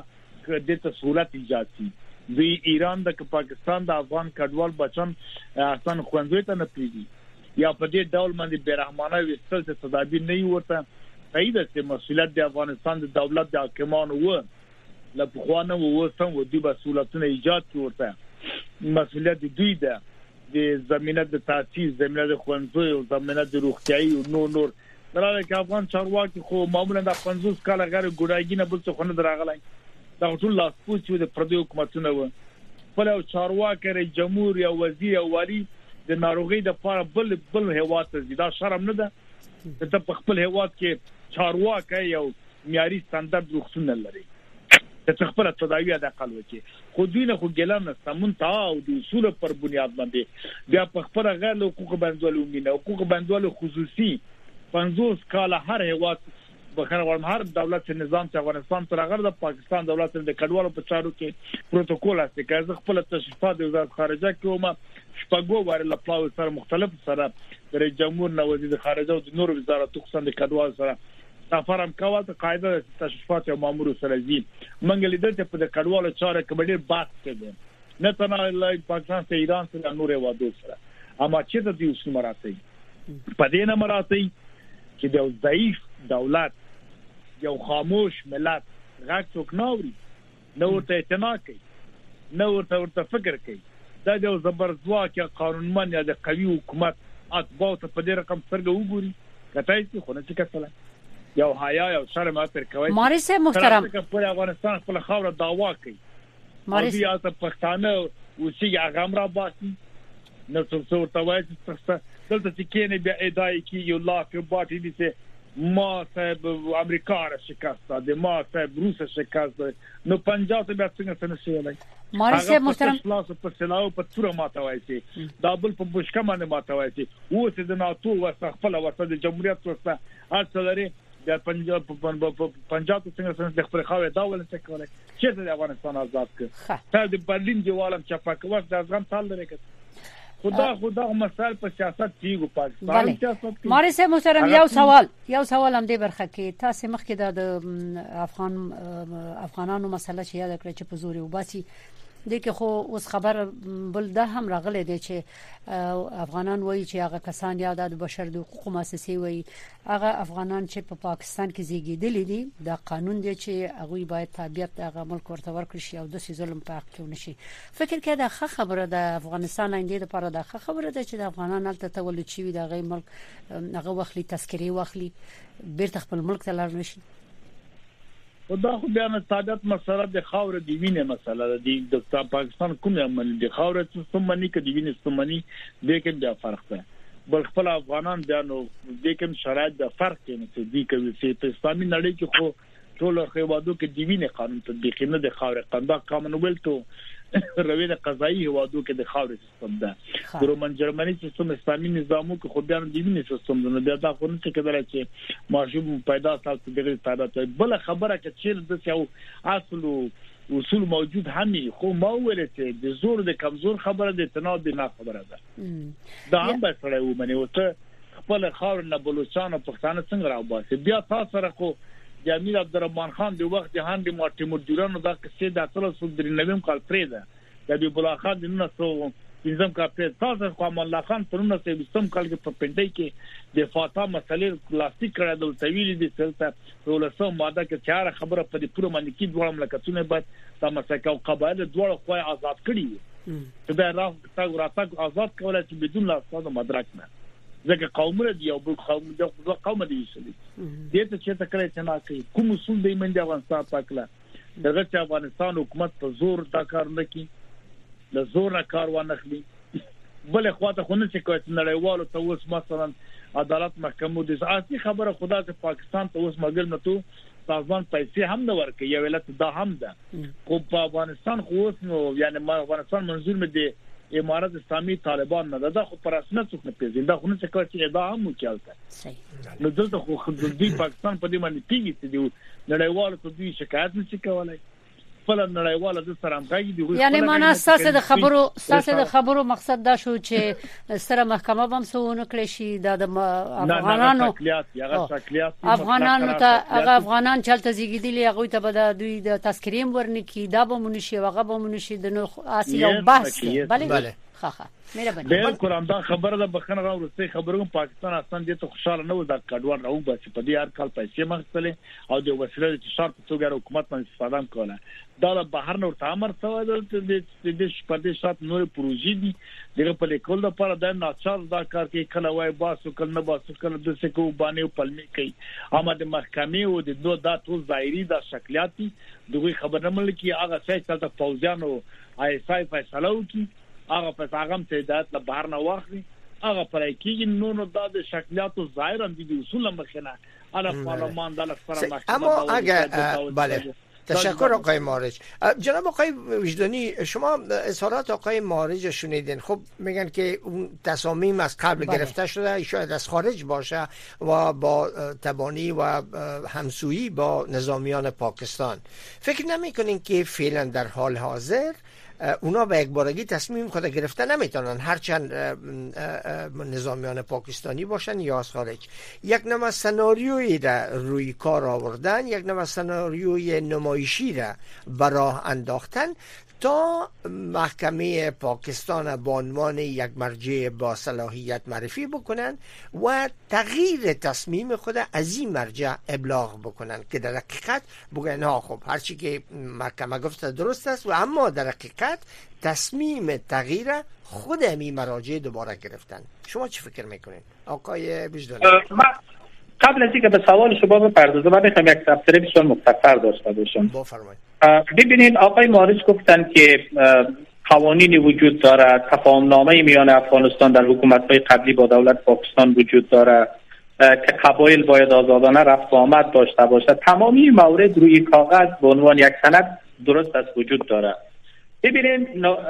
د ته سہولت ایجاد شي. د ایران د پاکستان د افغان کډوال بچن احسن خوندوي ته نه پیږي یا په دې ډول باندې بیرحمانه وستل چې تدابیر نه ورته صحیح ده چې مسؤلیت د افغانستان د دولت د حاکمانو و لپخوانه و وسم و د مسؤلیتونو ایجاد کړته مسؤلیت دوی ده د زمينه د تاسیس زمينه د خوندوي او زمينه د روغتيایي او نور نور دراله کې افغان چارواکي خو معمولا د پنځوس کال غیر ګډاګي نه بل څه خونه دراغلای دا ټول لاس پوچو د پردي حکومتونو و په لو چارواکي رئیس جمهور یا وزیر او والی د ناروغي د لپاره بل بل هیواد ته دا شرم نه ده ته په خپل هیواد کې چارواکي یو معیاري ستاندرد روغتون لري ته خپل تداوی د اقل وکي خو دوی نه خو ګلان سمون تا او د اصول پر بنیاد باندې بیا په خپل غیر حقوق بندولو مینه حقوق بندولو خصوصي پنځوس کال هر هیواد بخره ورم هر دولت نظام چې افغانستان تر هغه د پاکستان دولت د کډوالو په چارو کې پروتوکول است چې خپل تشریفات د وزارت خارجه کومه شپږو واره لپاره سره مختلف سره د جمهور نو وزیر خارجه او د نور وزارتو خصوصا د کډوالو سره سفر هم کاوه ته قاعده تشریفات او مامور سره زی منګل د په د کډوالو چارو کې ډېر بحث کړي نه تنه پاکستان ته ایران سره نور هیوادو سره اما چې د دې اصول مراتي په دې نه مراتي چې د ضعیف دولت یو خاموش ملت غږ څوک ناوري نو ورته اعتنا کوي نو ورته ورته فکر کوي دا د زبرځواک یا قانونمن یا د قوي حکومت اتباع ته په دې رقم څنګه وګوري کته چې خو نه څه کتل یو حیا یو شرم اتر کوي مارس محترم په افغانستان خپل خاور دعوا کوي مارس یا ته پښتانه او چې هغه امر باسي نو څه ورته وایي چې دلته چې کینه بیا ادعای کی یو لا په باټی دي چې ما صاحب امریکا را شکست ده ما صاحب روس شکست ده نو پنجاب ته بیا څنګه څنګه شي ولای مارس محترم خلاص په سلاو په تور ماتوي شي دابل په بشکه باندې ماتوي شي او چې د ناتو وسه خپل وسه د جمهوریت وسه اصلري د پنجاب پنجاب څنګه څنګه خپل خاوه دا ول څه کولای چې د افغانستان آزاد کړ ته د برلین دیوالم چپاکوس د افغان تال لري خدا خدا مسائل په سیاست کیږي پاکستان سیاست مارس محترم یو سوال یو سوال هم دی برخه کې تاسو مخکې د افغان افغانانو مسله چې یاد کړی چې په زور وباسي دغه خو اوس خبر بل ده هم راغلی دی چې افغانان وایي چې هغه کسان یا د بشر د حقوق مؤسسې وایي هغه افغانان چې په پا پاکستان کې زیږیدلي دي دا قانون دی چې هغه باید تابعیت هغه ملک ورته ورکړي شي او د ظلم په حق کې نشي فکر کې دا ښه خبره ده افغانستان آینده لپاره دا ښه خبره ده چې د افغانان هلته تولد شي د غي ملک هغه وخلي تذکری واخلي بیرته خپل ملک ته لاړ نشي دا خو بیا نه تابعیت مسله د خاور دی وینه مسله د د پاکستان کومه عمل دی خاور څه سمنی کې دی وینه سمنی د کوم بیا فرق ده بل خپل افغانان بیا نو د کوم شرایط د فرق کې نه دی کوي چې اسلامي نړۍ کې خو ټول خیوادو کې دی وینه قانون تطبیق نه د خاور قانون کامنولت روي د قضایي هوادو کې د خاور سیستم ده د رومن جرمني سیستم اسلامي نظامو کې خو بیا د وینې سیستم نه بیا دا خو نه څه کېدل چې ماشوم پیدا تاسو دغه تعداد بل خبره کې چې د څو اصل اصول موجود همي خو ما ویل چې د زور د کمزور خبره د تناوب نه خبره ده دا هم به سره ومني او ته خپل خاور نه بلوچستان او پښتانه څنګه راوباسي بیا تاسو سره خو جمیل عبدالرحمن خان د وخت هند مارتیمور جورانو دا قصه د اصل سودري نویم کال پریده د بي بولا خان د نو سو پنځم کال پرې تاسو کوم الله خان په نو سه بيستم کال کې په پندای کې د فاطمه مسلې پلاستیک کړه د تویل دي سلطه ولسو ماده کې چاره خبره په دې پوره باندې کې دوه مملکتونه بعد د مسکه او قبایل دوه خو آزاد کړي ته دا راو تاسو راته آزاد کولای چې بدون لاسته مدرک نه ځکه قومونه دی او بل قوم د قوم دی شي دې ته چې تکړه چې نه کوي کوم اصول دی منځ افغانستان پاکله دغه چې افغانستان حکومت په زور دا کار نه کوي د زور نه کار وانخلي بل خواته خو نه چې کوي نړیوالو ته اوس مثلا عدالت محکمو د اساسي خبره خدا چې پاکستان ته اوس مګر نه تو سازمان پیسې هم نه ورکي یو ولایت دا هم ده خو په افغانستان خو اوس نو یعنی ما افغانستان منظور مې دی امارات اسلامي طالبان نه ده خو پر اساس څه نه پیژني دا خو نه څه کوي چې دا هم وکړه صحیح نو دلته خو خدای پاکستان په دې باندې پیږي چې دی نړیوالو ته دوی شکایت نشي کولای خپل نړیواله د سره همغږي دی یعنی معنا اساس د خبرو اساس د خبرو مقصد دا شو چې سره محکمه بم سونه کړی شي د افغانانو افغانانو ته هغه افغانان چلته زیږیدلی هغه ته به دوی د تذکریم ورنکي دا به منشي هغه به منشي د نو اسیا بس بله خاخه مهرباني بالکل هم دا خبره ده بخنه راوړسته خبرو پاکستان اصلا دې ته خوشاله نه و دا کډوال راو بس په دې هر کال پیسې مخسلې او د وسیله چې شرط توګه حکومت باندې استفاده کوله دا بهر نور تامر سوال د دې شپږ شات نور پروژې دي دغه په لیکل لپاره د ناچار دا کار کې کله وای باسو کله نه باسو کله د څه کو باندې پلمې کوي اماده محکمې او د دوه د ټول ظاهري د شکلیاتي دغه خبر نه ملکی هغه څه چې د فوزیانو آی اس آی فیصله وکي هغه په هغه ته د بهر نه واخلي هغه پرای کېږي نو نو د شکلیاتو ظاهرا د اصول مخنه انا پارلمان د لفظ محکمه اما اگه بله تشکر آقای مارج. جناب آقای وجدانی شما اظهارات آقای مارج شنیدین. خب میگن که اون تصامیم از قبل بله. گرفته شده شاید از خارج باشه و با تبانی و همسویی با نظامیان پاکستان. فکر نمی کنین که فعلا در حال حاضر اونا به یک بارگی تصمیم خود گرفته نمیتونن هرچند نظامیان پاکستانی باشن یا از خارج یک نوع سناریویی را روی کار آوردن یک نوع سناریوی نمایشی را براه انداختن تا محکمه پاکستان به عنوان یک مرجع با صلاحیت معرفی بکنن و تغییر تصمیم خود از این مرجع ابلاغ بکنن که در حقیقت بگن ها خب هرچی که محکمه گفته درست است و اما در حقیقت تصمیم تغییر خود امی مراجع دوباره گرفتن. شما چی فکر میکنین آقای وجدانی؟ قبل از اینکه به سوال شما بپردازم من میخوام یک تبصره بسیار مختصر داشته باشم. بفرمایید. ببینید آقای مارج گفتن که قوانینی وجود داره، تفاهمنامه میان افغانستان در حکومت‌های قبلی با دولت پاکستان وجود داره که قبایل باید آزادانه رفت و آمد داشته باشد. تمامی موارد روی کاغذ به عنوان یک سند درست است وجود داره. ببینید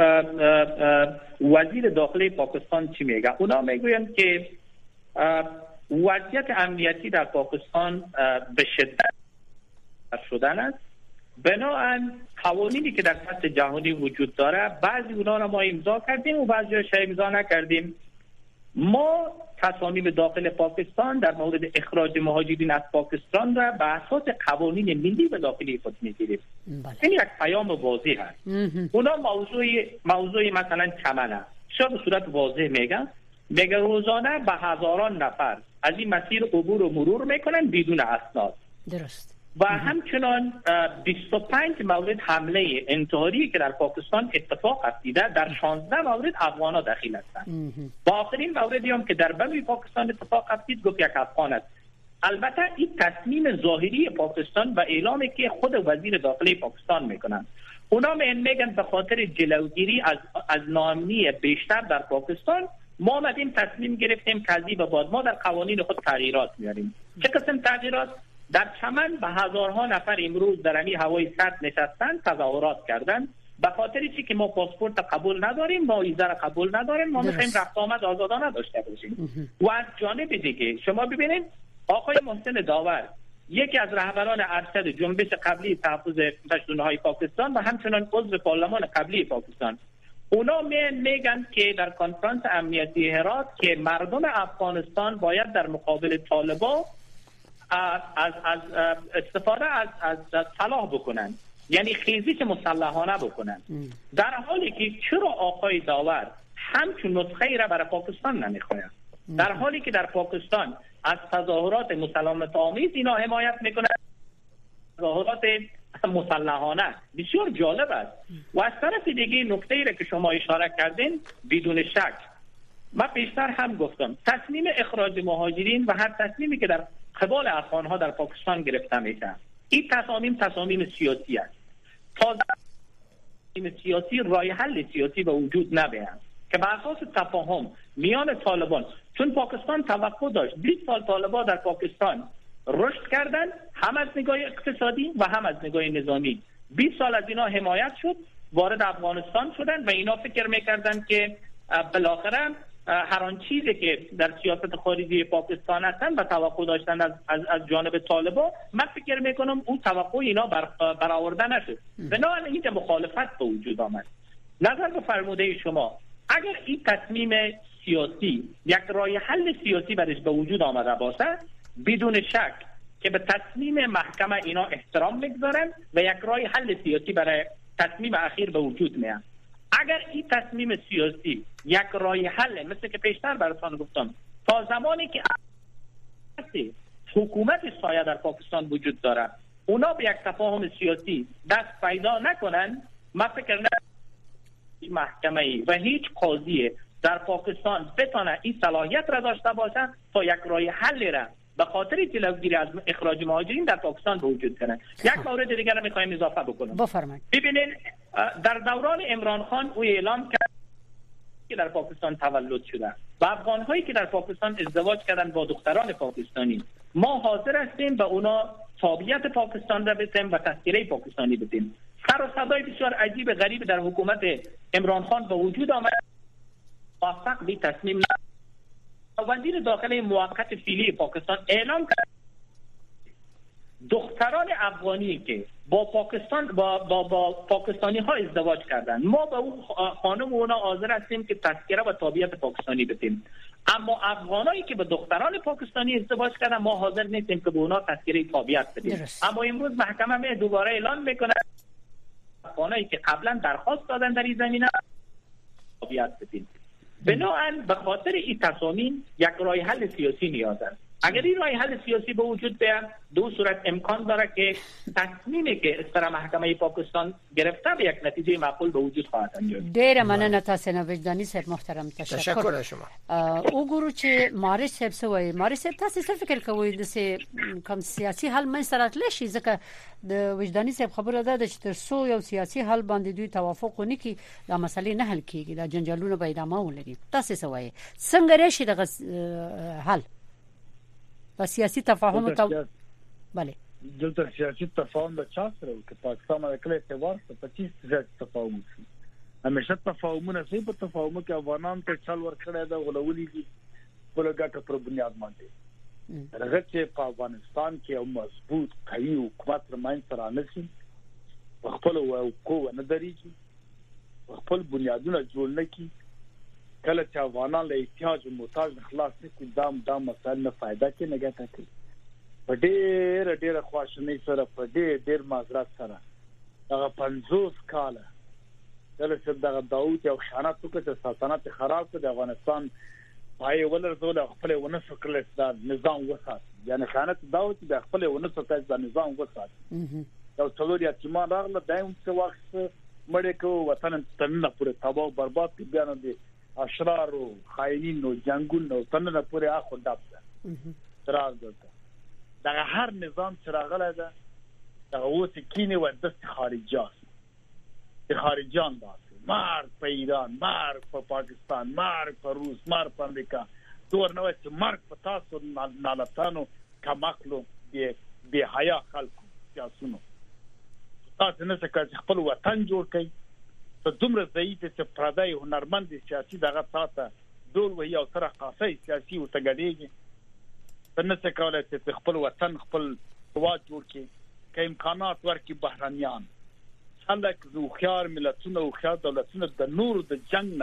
وزیر داخلی پاکستان چی میگه؟ اونا میگویند که وضعیت امنیتی در پاکستان به شدت شدن است. بنابراین قوانینی که در سطح جهانی وجود داره بعضی اونا را ما امضا کردیم و بعضی‌هاش امضا نکردیم. ما تصامیم داخل پاکستان در مورد اخراج مهاجرین از پاکستان را به اساس قوانین ملی و داخلی خود میگیریم. این یک پیام واضح است. اونا موضوع موضوع مثلا چمنه شما به صورت واضح میگن میگه روزانه به هزاران نفر از این مسیر عبور و مرور میکنن بدون اسناد. درست. و همچنان بیست و پنج مورد حمله انتحاری که در پاکستان اتفاق افتیده در شانزده مورد افغان‌ها دخیل هستند. و آخرین موردی هم که در بمی پاکستان اتفاق افتید گفت یک افغان است. البته این تصمیم ظاهری پاکستان و اعلامی که خود وزیر داخلی پاکستان میکنند. اونا میگن به خاطر جلوگیری از از ناامنی بیشتر در پاکستان ما آمدیم تصمیم گرفتیم که از این به بعد ما در قوانین خود تغییرات میاریم. چه قسم تغییرات؟ در چمن به هزارها نفر امروز در امی هوای سرد نشستن تظاهرات کردن به خاطر چی که ما پاسپورت قبول نداریم ما ویزا را قبول نداریم ما میخوایم رفت آمد آزادانه داشته باشیم. و از جانب دیگه شما ببینید آقای محسن داور یکی از رهبران ارشد جنبش قبلی تحفظ پشتونهای پاکستان و همچنان عضو پارلمان قبلی پاکستان اونا میگن که در کنفرانس امنیتی هرات که مردم افغانستان باید در مقابل طالبان از از استفاده از از سلاح بکنن، یعنی خیزش مسلحانه بکنن، در حالی که چرا آقای داور همچون نسخه ای را برای پاکستان نمیخواید، در حالی که در پاکستان از تظاهرات مسالمت آمیز اینا حمایت میکنن، تظاهرات مسلحانه. بسیار جالب است. و از طرف دیگه نکته ای را که شما اشاره کردین، بدون شک من پیشتر هم گفتم تصمیم اخراج مهاجرین و هر تصمیمی که در قبال افغانها در پاکستان گرفته میشه، این تصامیم تصامیم سیاسی است. تا تصامیم سیاسی راه حل سیاسی به وجود نمیاد که بر اساس تفاهم میان طالبان، چون پاکستان توقع داشت بیست سال طالبان در پاکستان رشد کردن، هم از نگاه اقتصادی و هم از نگاه نظامی. بیست سال از اینا حمایت شد، وارد افغانستان شدن و اینا فکر میکردن که بالاخره هر آن چیزی که در سیاست خارجی پاکستان هستن و توقع داشتن از از, از جانب طالبان، من فکر میکنم اون توقع اینا بر برآورده نشد. بنابراین اینجا مخالفت به وجود آمد. نظر به فرموده شما، اگر این تصمیم سیاسی یک راه حل سیاسی برش به وجود آمده باشه، بدون شک که به تصمیم محکمه اینا احترام میگذارن و یک راه حل سیاسی برای تصمیم اخیر به وجود میاد. اگر این تصمیم سیاسی یک راه حل، مثل که پیشتر براتون گفتم، تا زمانی که حکومت سایه در پاکستان وجود داره اونا به یک تفاهم سیاسی دست پیدا نکنن، من فکر نکنم محکمه و هیچ قاضی در پاکستان بتونه این صلاحیت را داشته باشه تا یک راه حل را به خاطر جلوگیری از اخراج مهاجرین در پاکستان به وجود کنه. یک مورد دیگر را میخوایم اضافه بکنم. بفرمایید. ببینید در دوران عمران خان او اعلام کرد که در پاکستان تولد شده و افغان‌هایی که در پاکستان ازدواج کردن با دختران پاکستانی، ما حاضر هستیم به اونا تابعیت پاکستان را بدیم و تذکره پاکستانی بدیم. سر و صدای بسیار عجیب غریب در حکومت عمران خان به وجود آمد، موفق به تصمیم نه. وزیر داخلی موقت فعلی پاکستان اعلام کرد دختران افغانی که با پاکستان با با, با پاکستانی ها ازدواج کردن، ما به اون خانم اونا حاضر هستیم که تذکره و تابعیت پاکستانی بدیم، اما افغانایی که به دختران پاکستانی ازدواج کردن ما حاضر نیستیم که به اونا تذکره تابعیت بدیم. درست. اما امروز محکمه می دوباره اعلان میکنه افغانایی که قبلا درخواست دادن در این زمینه تابعیت بدیم. بنابراین به خاطر این تصامیم یک راه حل سیاسی نیاز است. اگر این راه حل سیاسی به وجود بیاد، دو صورت امکان داره که تصمیمی که استرا محکمه پاکستان گرفته به یک نتیجه معقول به وجود خواهد آمد. ډیر مننه تاسو نه وجداني صاحب محترم، تشکر. تشکر از شما. او ګورو چې مارش صاحب سوې مارش صاحب تاسو څه فکر کوئ د سه کوم سیاسي حل من سره تل شي، ځکه د وجداني صاحب خبره ده چې تر څو یو سیاسي حل باندې دوی توافق ونی کی دا مسلې نه حل کیږي، دا جنجالونه به ادامه ولري. تاسو سوې څنګه راشي د حل و سیاسی تفاهم تو بله دلته سیاسی تفاهم د چا سره او که پاکستان د کله اعتبار څخه پچیس سیاسي تفاهم شي، همیشه تفاهمونه سي په تفاهم کې افغانان ته چل ورکړی دا غلولې دي په لګټه پر بنیاد باندې. هغه چې په افغانستان کې یو مضبوط قوي حکومت رمنځ ته رانشي، خپل حقوق نه درېږي، خپل بنیادونه جوړ نه کړي، کله چې افغانان له احتیاج او محتاج خلاص نکړي، دام دام مسایل نه فائدہ کې نه ګټه کوي. په ډېر ډېر خواشنۍ سره، په ډېر ډېر معذرت سره هغه پنځوس کاله کله چې دغه داوود یو خیانت وکړ چې سلطنت خراب کړ، د افغانستان پای ولرزول، خپل ونه فکرل دا نظام وسات، یعنی خیانت داوود د خپل ونه فکرل دا نظام وسات. یو څلور یتیمان راغله دایم څه وخت مړ کو وطن تنه پورې تباہ برباد کړ، بیا نو اشرار او خاینین او جنگون او تنه پورې اخو ډاب ده تراز ده. دا هر نظام چې راغلی ده دا اوس کینه و د خارجيات د خارجيان داسې مار په ایران، مار په پاکستان، مار په روس، مار په امریکا، دور نو چې مار په تاسو نالتانو کماکلو به به حیا خلکو سیاسونو تاسو نه څه خپل وطن جوړ کړئ. ته دومره ضعیف چې پردای هنرمند سیاسي دغه تاسو ډول وي او سره خاصه سیاسي او تګړېږي، ته نه څه کولای چې خپل وطن خپل هواد جوړ کړي، که امکانات ورکړي بهرانيان خلک زو خيار ملتونه او خيار دولتونه د نور د جنگ نه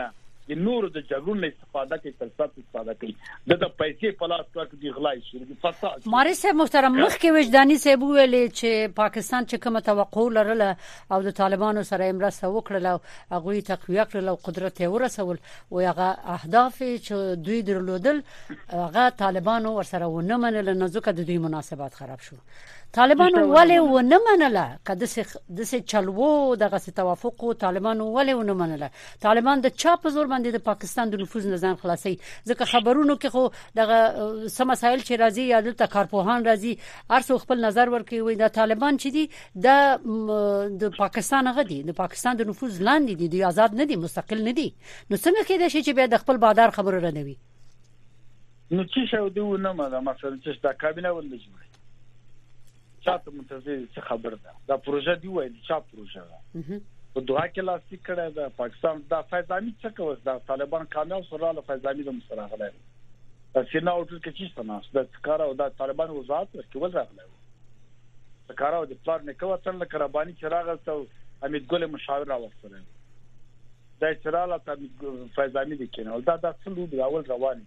د نور د جګړو استفاده کوي فلسفه استفاده کوي د پیسې په لاس کې دی غلای شي د فساد ماري صاحب محترم مخکې وجداني صاحب ویل چې پاکستان چې کومه توقع لرله او د طالبانو سره مرسته وکړه او هغه تقویه کړل او قدرت یې ورسول او هغه اهداف چې دوی درلودل هغه طالبانو ورسره ونه منل نه ځکه د دوی مناسبات خراب شو طالبانو ولې ونه منله کده د څه چلوو دغه توافق طالبانو ولې ونه منله طالبان د چا په زور باندې د پاکستان د نفوذ نظام خلاصي ځکه خبرونو کې خو دغه سم مسایل چې راځي یا د کارپوهان راځي ارسو خپل نظر ورکوي وي د طالبان چې دي د د پاکستان غدي د پاکستان د نفوذ لاندې دي د آزاد نه دي مستقل نه دي نو څنګه کېدای شي چې به د خپل بادار خبره رانوي نو چې شاو دی نه ما مثلا چې د کابینه ولې جوړه چاته منتظر څه خبر ده دا پروژه دی وای د چا پروژه ده په دوه کې لاستیک کړه د پاکستان د فیضامي څه کوي د طالبان کامیاب سره له فیضامي د مسراغله سینا اوټل کې چې ستناس د ښکارا او د طالبان وزارت ورکول راغله ښکارا او د پلان نه کوي تل کرباني چراغ ته امید ګل مشاور راوستل دا چراله ته فیضامي دي کنه دا د څلو د اول رواني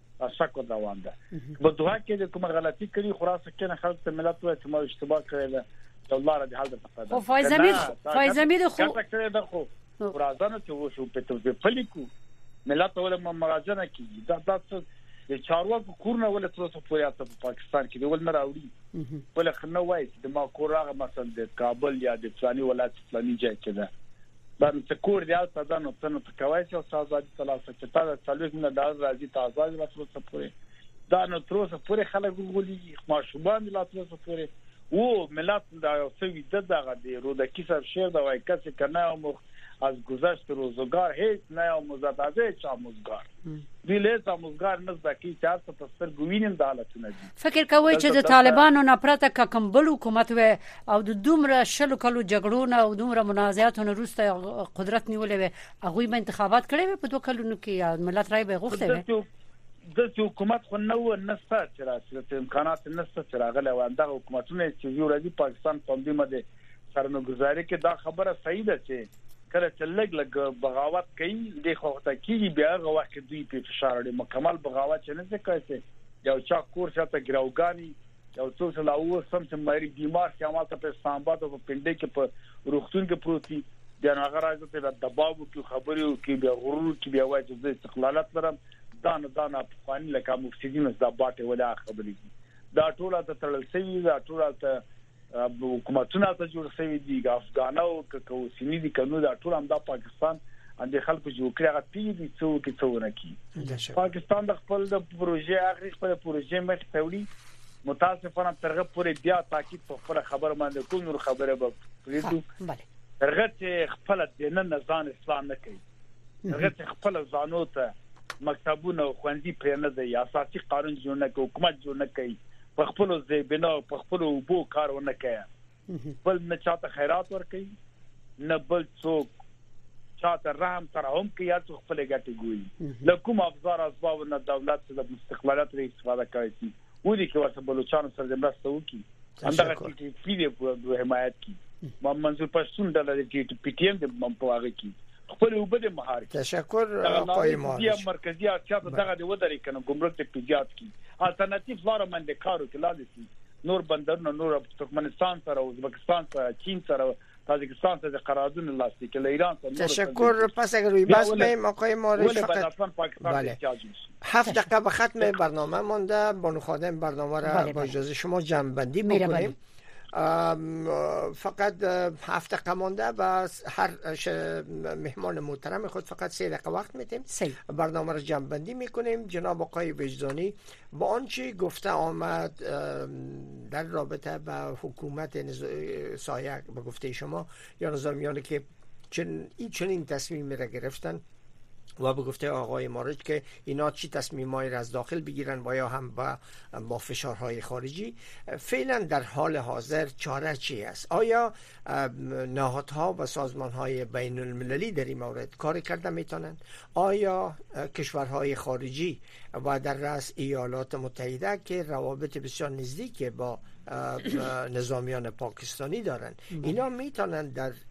شکو روان ده په دوه کې د کوم غلطي کړی خلاصه کنه خلک ته ملت وایي چې ما اشتباه کړی ده الله را دې حال ده پخا او فایزامي فایزامي د خو کړه ده خو ورازانه چې وشو په تو په ملت ول مراجعه کوي دا د چارواکو کورنه ول تر اوسه پورې اته په پاکستان کې دی ول نه راوړي ول خنه وایي چې ما کورغه مثلا د کابل یا د فلاني ولایت فلاني ځای کې ده باندې کور دی تاسو دا نو څنګه کوي چې تاسو ځای تلاسه چې تاسو څلوي نه دا راځي تاسو ځای تاسو پورې دا نو تر اوسه پورې خلک ګولې ماشومان لا تر اوسه پورې او ملت دا یو څه دغه دی رو د کیسه شعر دا وای کس کنه او از گذشت روزگار هیچ نه آموزاده چه آموزگار دیلیت آموزگار نزد کی چهار تا تصور گوینیم د حالتونه دي فکر کوي چې د طالبانو نه پرته کا کمبل حکومت و او د دومره شلو کلو جګړو او دومره منازعاتونو وروسته قدرت نیولې و هغه به انتخابات کړي په دوه کلونو کې ملت رای به غوښته و د حکومت خو نو نسته چې راځي امکانات نسته چې راغله و اندغه حکومتونه چې یو راځي پاکستان په دې مده سرنګزاري کې دا خبره صحیح ده چې کله چې لګ لګ بغاوت کوي د خوخته کې بیا هغه وخت دوی په فشار لري مکمل بغاوت نه څه کوي یو چا کور شته ګراوګانی یو څه لا و سم چې مری بیمار چې عملته په استانبول او په پنده کې په روختون کې پروتي بیا هغه راځي ته دباو کې خبرو کې بیا غرور کې بیا وایي چې استقلالات لرم دان دان افغاني لکه مفسدين د باټه ولا خبرې دا ټوله ته تړل شوی دا ټوله ته حکومتونه ته جوړ شوی دي افغانو که سیمې دي کنو دا ټول هم د پاکستان اند خلکو جوړ کړی هغه پیږي څو کې څو نه کی پاکستان د خپل د پروژې اخري خپل پروژې مخ ته وړي متاسفانه ترغه پورې بیا تاکید په خبره خبر باندې کوم نور خبره به پریږدو ترغه چې خپل د نن ځان اسلام نه کوي ترغه خپل ځانو ته مکتبونه او خوندې پرې نه دی اساسي قانون جوړ نه کوي حکومت جوړ نه کوي په خپل ځای بنا په خپل وبو کارونه کوي بل نه چاته خیرات ور کوي نه بل څوک چاته رحم ترحم کوي یا څوک خپل ګټي ګوي لکه افزار اسباب نه دولت د مستقبلات لري استفاده کوي ودي کې ورته بلوچستان سره د مرسته وکي اندغه چې پیډي په حمایت کی محمد منصور پښتون د پی ټی ایم د مپواغه کی خپل وبد مهار تشکر آقای مارچ مرکزی اړتیا دغه د ودرې کنه ګمرک ته پیجات کی الټرناتیو لار باندې کارو کې لادي نور بندرونه نور ترکمنستان سره ازبکستان سره چین سره تاجیکستان سره قرارداد لاستیک له ایران سره تشکر پس اگر روی بس بریم آقای مارچ فقط بله هفت دقیقه به ختم برنامه مونده بانو خادم برنامه را با اجازه شما جمع بندی بکنیم فقط هفت دقیقه مونده و هر مهمان محترم خود فقط سه دقیقه وقت میدیم برنامه رو جمع بندی میکنیم. جناب آقای وجدانی با آنچه گفته آمد در رابطه با حکومت سایه به گفته شما یا نظامیانی که چن این چنین تصمیمی را گرفتن و به گفته آقای مارج که اینا چی تصمیمایی را از داخل بگیرن و یا هم با با فشارهای خارجی، فعلا در حال حاضر چاره چی است؟ آیا نهادها و سازمانهای بین المللی در این مورد کار کرده میتونند؟ آیا کشورهای خارجی و در رأس ایالات متحده که روابط بسیار نزدیک با نظامیان پاکستانی دارند، اینا میتونند در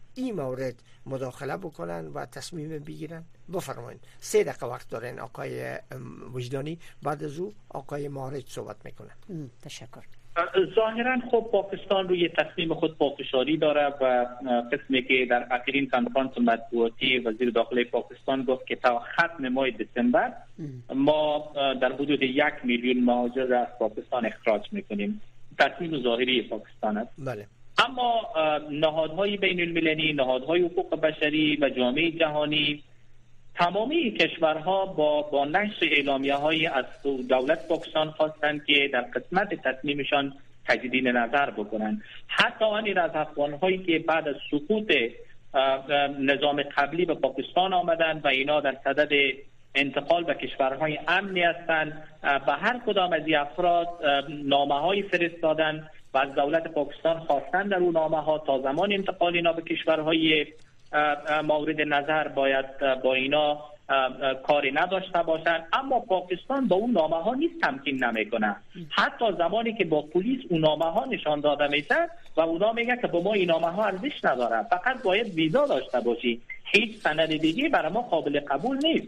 این مورد مداخله بکنن و تصمیم بگیرن؟ بفرمایید. سه دقیقه وقت دارین آقای وجدانی، بعد از او آقای مارج صحبت میکنن. تشکر. ظاهرا خب پاکستان روی تصمیم خود پافشاری داره و قسمی که در اخرین کنفرانس مطبوعاتی وزیر داخلی پاکستان گفت که تا ختم ماه دسامبر ما در حدود یک میلیون مهاجر را از پاکستان اخراج میکنیم. تصمیم ظاهری پاکستان است. بله. اما نهادهای بین المللی، نهادهای حقوق بشری و جامعه جهانی، تمامی کشورها با با نشر اعلامیه های از دولت پاکستان خواستند که در قسمت تصمیمشان تجدید نظر بکنند. حتی آن از افغان‌هایی که بعد از سقوط نظام قبلی به پاکستان آمدند و اینا در صدد انتقال به کشورهای امنی هستند، به هر کدام از این افراد نامه‌های فرستادند و از دولت پاکستان خواستند در اون نامه‌ها تا زمان انتقال اینا به کشورهای مورد نظر باید با اینا کاری نداشته باشند. اما پاکستان با اون نامه ها نیست تمکین نمیکنه. حتی زمانی که با پلیس اون نامه ها نشان داده میشه و اونا میگه که با ما این نامه ها ارزش نداره، فقط باید ویزا داشته باشی، هیچ سند دیگه برای ما قابل قبول نیست.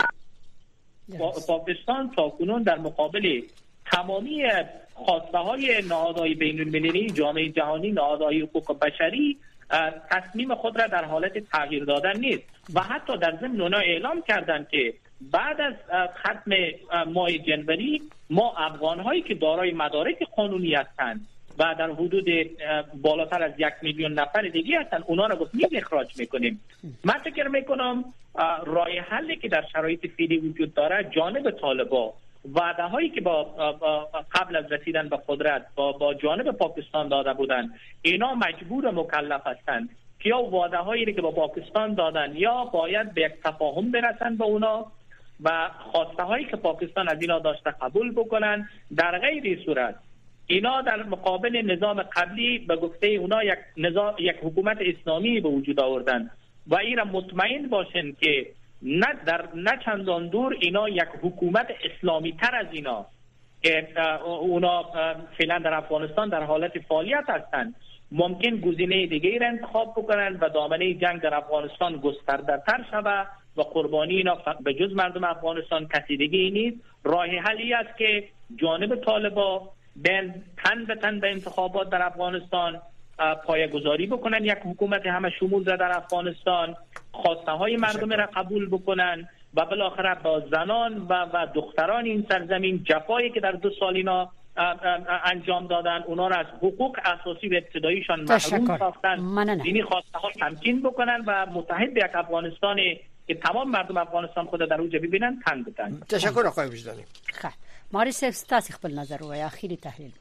پاکستان تاکنون در مقابل تمامی خواسته های نهادهای بین المللی، جامعه جهانی، نهادهای حقوق بشری تصمیم خود را در حالت تغییر دادن نیست و حتی در ضمن اونا اعلام کردند که بعد از ختم ماه جنوری ما افغان‌هایی که دارای مدارک قانونی هستند و در حدود بالاتر از یک میلیون نفر دیگه هستند، اونا را گفت نیز اخراج میکنیم. من فکر میکنم راه حلی که در شرایط فعلی وجود داره جانب طالبان وعده هایی که با قبل از رسیدن به قدرت با, با جانب پاکستان داده بودند، اینا مجبور مکلف هستند که یا وعده هایی که با پاکستان دادن یا باید به یک تفاهم برسند با اونا و خواسته هایی که پاکستان از اینا داشته قبول بکنن. در غیر صورت اینا در مقابل نظام قبلی به گفته اونا یک نظام یک حکومت اسلامی به وجود آوردن و اینا مطمئن باشن که نه در نه چندان دور اینا یک حکومت اسلامی تر از اینا که اونا فعلا در افغانستان در حالت فعالیت هستند ممکن گزینه دیگه را انتخاب بکنن و دامنه جنگ در افغانستان گسترده‌تر شود و قربانی اینا به جز مردم افغانستان کسی دیگه نیست. راه حلی است که جانب طالبان بین تن به تن به انتخابات در افغانستان پایه‌گذاری بکنن، یک حکومت همه شمول در افغانستان، خواسته های مردم را قبول بکنن و بالاخره با زنان و و دختران این سرزمین جفایی که در دو سال اینا انجام دادن اونا را از حقوق اساسی و ابتداییشان محروم ساختن، دینی خواسته ها تمکین بکنن و متحد به یک افغانستان که تمام مردم افغانستان خود در اوج ببینن تن بتن. تشکر آقای وجدانی. خب ماری صاحب تاسو خپل نظر وایي اخیری تحلیل.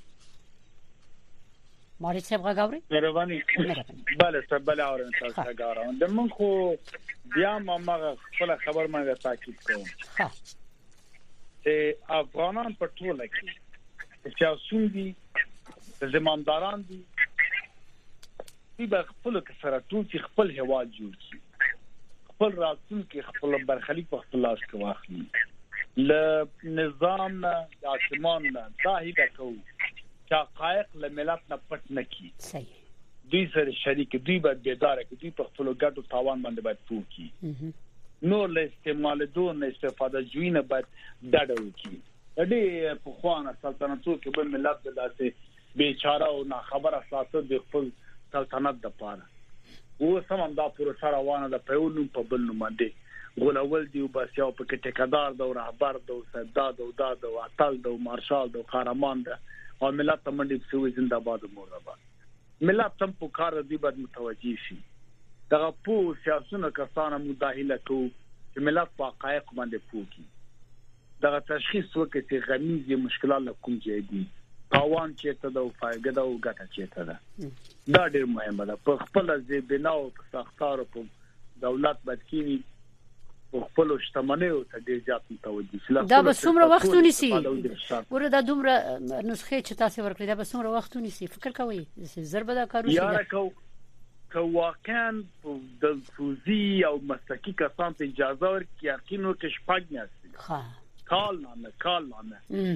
ماری صاحب غاوري مهرباني بله صاحب بله اورن تاسو غاورم د من خو بیا ما خپل خبر باندې تاکید کوم. ها ته افغانان په ټوله کې سیاسيون دي، زمامداران دي، چې په خپل کې سره ټول چې خپل هواد جوړ کړي، خپل راتلونکي خپل برخلیک په خپل لاس کې واخلي. ل نظام نه د اسمان نه ظاهر کوي چې حقایق له ملت نه پټ نه کی. صحیح. دوی سره شریک دوی باید بیدار کړي، دوی په خپل ګټو تاوان باندې باید پوکي. نور له استعمال دون استفاده جوینه باید ډډه وکړي. دې په خوانه سلطنتو کې به ملت دلته بیچاره او ناخبره ساتو د خپل سلطنت د پاره. و سمم دا پروسه روانه ده، په یو نوم په بل نوم باندې غولول دی او بس یو په کې ټیکادار د رهبر د سردار د داد او اتل د مارشال د قهرمان ده او ملت ته منډي سوي زنده باد مرحبا. ملت تم په کار دی باید متوجي شي. دا په سیاسونه کسانه مداخله کوي چې ملت په حقایق باندې پوکي. دا تشخیص وکړي چې غمیزي مشکلات له کوم ځای دي، تاوان چیرته ده او فائدہ ده او ګټه چیرته ده. دا ډېر مهمه ده. په خپل ځبنا او سختار په دولت بدکینی په خپل شتمنۍ او ته ډېر زیات متوجي شي. دا به څومره وخت ونیسي؟ ورته دا دومره نسخه چې تاسو ورکړی دا به څومره وخت ونیسي؟ فکر کوئ ضرب دا کارو شي؟ یا کو که واقعا د فوزي او مسلکی کسان ته اجازه ورکړي یقینو کې شپږ میاشتې. ها کال نامه کال نامه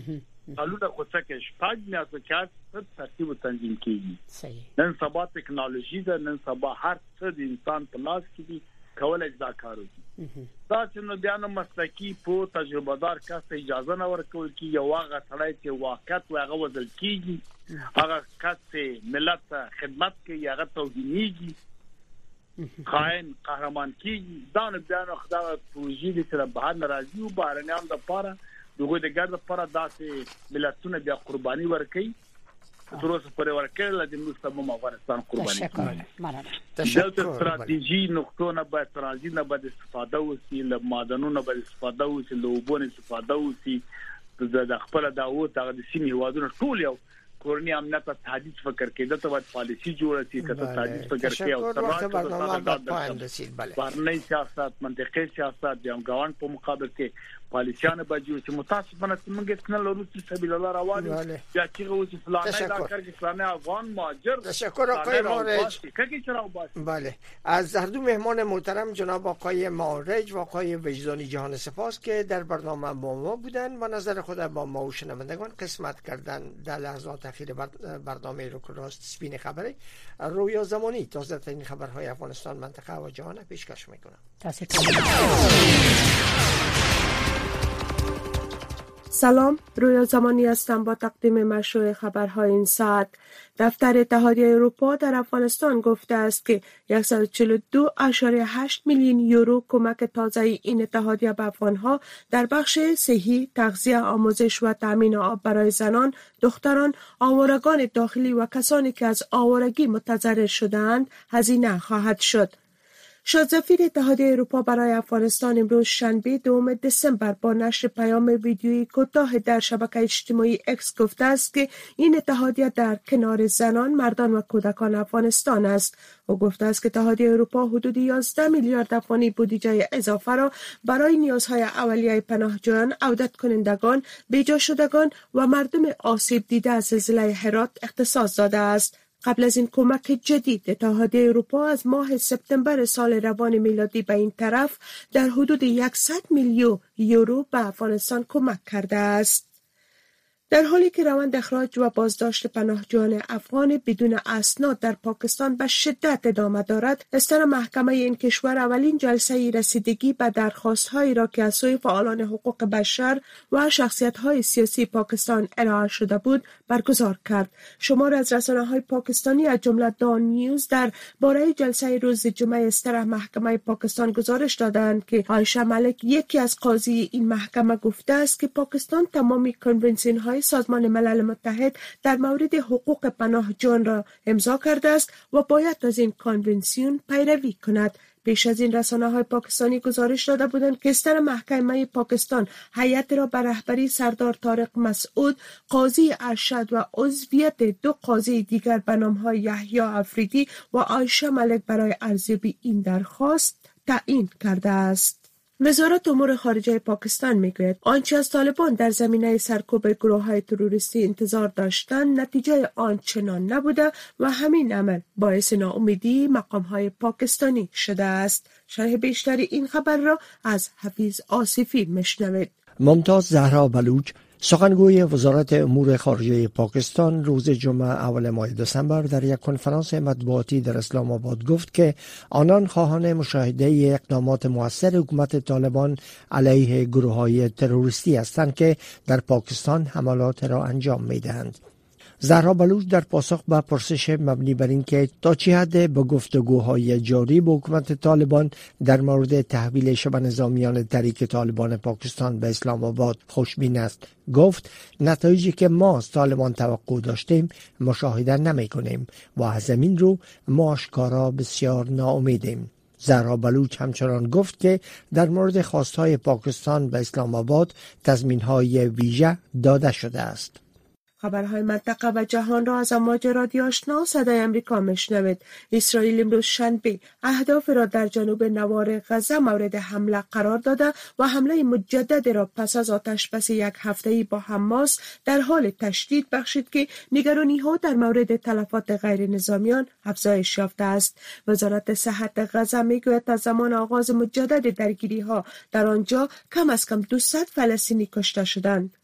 کالونه خوڅکه شپږ میاشتې کې څه ترتیب تنظیم کیږي. صحیح. نن سبا ټکنالوژي ده، نن سبا هر څه د انسان په لاس کې دي، کولای دا کار وکړي. دا چې نو بیا نو مسلکی په تجربه دار کس اجازه نه ورکول کی یو هغه سړی چې واقعیت هغه وزل کیږي، هغه کس ملت خدمت کوي، هغه توهینیږي، خائن قهرمان کیږي. دا نو بیا نو خدای پروژې دي چې بهر ناراضي او بهرنیان د پاره دغه د ګرد لپاره داسې ملتونه بیا قرباني ورکړي. دروس پرې ورکړل د مستقیم افغانستان قرباني مننه. تشکر. استراتیژي نقطونه به ترازی نه به استفاده وسی، له معدنونو به استفاده وسی، له اوبو استفاده وسی، د خپل داوود د سیمې هوادونو ټول یو کورنی امنیت ته تحديد فکر کېده ته باید پالیسی جوړه شي، کته تحديد فکر کوي او تر باندې سیاست منطقي سیاست د امګاون په مقابل کې پالیسیانه باجو چې متاسفانه موږ څنګه لرو چې سبیل الله روان یا چې اوس فلانه دا کار کې فلانه افغان مهاجر. تشکر آقای مارج. بله، از هر دو مهمان محترم جناب آقای مارج و آقای وجدانی جهان سپاس که در برنامه با ما بودن و نظر خود با ما و شنوندگان قسمت کردن. در لحظات اخیر برنامه روکو راست سپین خبری رویا زمانی تازه ترین خبرهای افغانستان، منطقه و جهان پیشکش میکنم. سلام، رویا زمانی هستم با تقدیم مشروع خبرهای این ساعت. دفتر اتحادیه اروپا در افغانستان گفته است که صد و چهل و دو ممیز هشت میلیون یورو کمک تازه این اتحادیه به افغانها در بخش صحی، تغذیه، آموزش و تامین آب برای زنان، دختران، آوارگان داخلی و کسانی که از آوارگی متضرر شده‌اند هزینه خواهد شد. شادسفیر اتحادیه اروپا برای افغانستان امروز شنبه دوم دسامبر با نشر پیام ویدیویی کوتاه در شبکه اجتماعی اکس گفته است که این اتحادیه در کنار زنان، مردان و کودکان افغانستان است. او گفته است که اتحادیه اروپا حدود یازده میلیارد افغانی بودجه اضافه را برای نیازهای اولیه پناهجویان، عودت کنندگان، بیجا شدگان و مردم آسیب دیده از زلزله هرات اختصاص داده است. قبل از این کمک جدید، اتحادیه اروپا از ماه سپتامبر سال روان میلادی به این طرف در حدود صد میلیون یورو به افغانستان کمک کرده است. در حالی که روند اخراج و بازداشت پناهجویان افغان بدون اسناد در پاکستان به شدت ادامه دارد، استر محکمه این کشور اولین جلسه رسیدگی به درخواست‌هایی را که از سوی فعالان حقوق بشر و شخصیت‌های سیاسی پاکستان ارائه شده بود برگزار کرد. شمار از رسانه‌های پاکستانی از جمله دان نیوز در باره جلسه روز جمعه استر محکمه پاکستان گزارش دادند که عایشه ملک، یکی از قاضی این محکمه، گفته است که پاکستان تمامی کنونسیون‌های سازمان ملل متحد در مورد حقوق پناهجویان را امضا کرده است و باید از این کنونسیون پیروی کند. پیش از این رسانه‌های پاکستانی گزارش داده بودند که استر محکمه پاکستان هیئت را به رهبری سردار طارق مسعود، قاضی ارشد و عضویت دو قاضی دیگر به نام‌های یحیی افریدی و عایشه ملک برای ارزیابی این درخواست تعیین کرده است. وزارت امور خارجه پاکستان میگوید آنچه از طالبان در زمینه سرکوب گروه‌های تروریستی انتظار داشتند نتیجه آن چنان نبوده و همین عمل باعث ناامیدی مقام‌های پاکستانی شده است. شرح بیشتری این خبر را از حفیظ آصفی میشنوید. ممتاز زهرا بلوچ، سخنگوی وزارت امور خارجه پاکستان، روز جمعه اول ماه دسامبر در یک کنفرانس مطبوعاتی در اسلام آباد گفت که آنان خواهان مشاهده اقدامات مؤثر حکومت طالبان علیه گروه‌های تروریستی هستند که در پاکستان حملات را انجام می‌دهند. زهرا بلوچ در پاسخ به پرسش مبنی بر اینکه تا چه حد به گفتگوهای جاری با حکومت طالبان در مورد تحویل شبه نظامیان تحریک طالبان پاکستان به اسلام آباد خوشبین است، گفت نتایجی که ما از طالبان توقع داشتیم مشاهده نمی کنیم و از زمین رو ما آشکارا بسیار ناامیدیم. زهرا بلوچ همچنان گفت که در مورد خواستهای پاکستان به اسلام آباد تضمین‌های ویژه داده شده است. خبرهای منطقه و جهان را از امواج رادیو آشنا صدای امریکا میشنوید. اسرائیل امروز شنبه اهداف را در جنوب نوار غزه مورد حمله قرار داده و حمله مجدد را پس از آتشبس یک هفته‌ای با حماس در حال تشدید بخشید که نگرانی‌ها در مورد تلفات غیر نظامیان افزایش یافته است. وزارت صحت غزه میگوید از زمان آغاز مجدد درگیری‌ها در آنجا کم از کم دویست فلسطینی کشته شدند.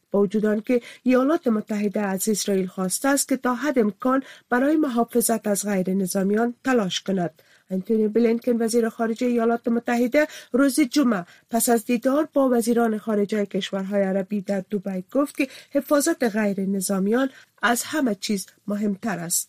با وجود آنکه ایالات متحده از اسرائیل خواسته است که تا حد امکان برای محافظت از غیر نظامیان تلاش کند. انتونی بلینکن وزیر خارجه ایالات متحده روز جمعه پس از دیدار با وزیران خارجه کشورهای عربی در دبی گفت که حفاظت غیر نظامیان از همه چیز مهمتر است.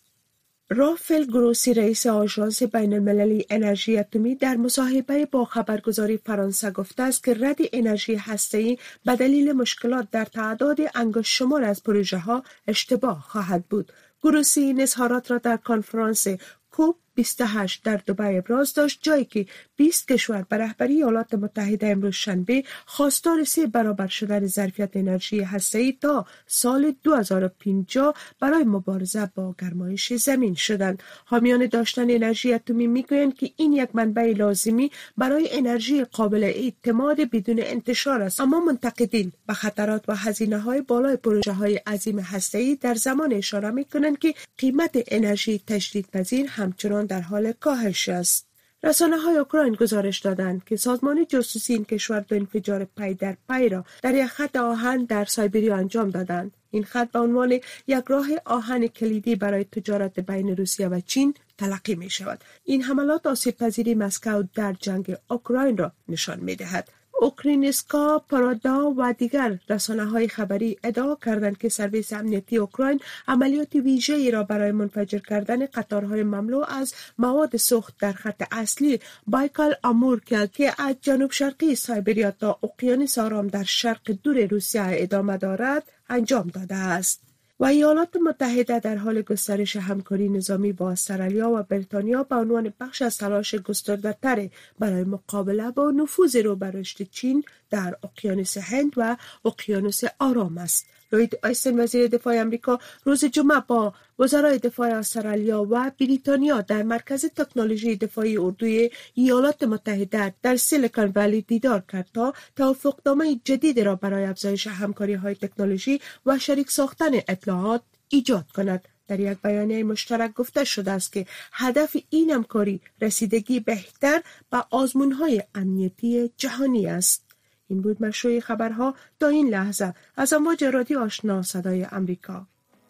رافل گروسی رئیس آژانس بین المللی انرژی اتمی در مصاحبه با خبرگزاری فرانسه گفته است که رد انرژی هسته‌ای به دلیل مشکلات در تعداد انگشت شمار از پروژه ها اشتباه خواهد بود. گروسی این اظهارات را در کنفرانس کوپ بیست و هشت در دبی ابراز داشت، جایی که بیست کشور به رهبری ایالات متحده امروز شنبه خواستار سه برابر شدن ظرفیت انرژی هسته‌ای تا سال دو هزار و پنجاه برای مبارزه با گرمایش زمین شدند. حامیان داشتن انرژی اتمی میگویند که این یک منبع لازمی برای انرژی قابل اعتماد بدون انتشار است، اما منتقدین به خطرات و هزینه‌های بالای پروژه‌های عظیم هسته‌ای در زمان اشاره می‌کنند که قیمت انرژی تجدیدپذیر همچنان در حال کاهش است. رسانه‌های اوکراین گزارش دادند که سازمان جاسوسی این کشور دو انفجار پی در پی را در یک خط آهن در سایبریا انجام دادند. این خط به عنوان یک راه آهن کلیدی برای تجارت بین روسیه و چین تلقی می شود. این حملات آسیب‌پذیری مسکو در جنگ اوکراین را نشان می دهد. اوکرینسکا پرادا و دیگر رسانه‌های خبری ادعا کردند که سرویس امنیتی اوکراین عملیات ویژه‌ای را برای منفجر کردن قطارهای مملو از مواد سوخت در خط اصلی بایکال آمور که از جنوب شرقی سایبریا تا اقیانوس آرام در شرق دور روسیه ادامه دارد انجام داده است. و ایالات متحده در حال گسترش همکاری نظامی با استرالیا و بریتانیا به عنوان بخش از تلاش گسترده‌تر برای مقابله با نفوذ رو به رشد چین در اقیانوس هند و اقیانوس آرام است. لوید آستین وزیر دفاع آمریکا روز جمعه با وزرای دفاع استرالیا و بریتانیا در مرکز تکنولوژی دفاعی اردوی ایالات متحده در سیلیکون ولی دیدار کرد تا توافقنامه جدید را برای افزایش همکاری‌های تکنولوژی و شریک ساختن اطلاعات ایجاد کند. در یک بیانیه مشترک گفته شده است که هدف این همکاری رسیدگی بهتر به آزمون‌های امنیتی جهانی است. این بود مشروع خبرها تا این لحظه از امواج رادیو آشنا صدای امریکا.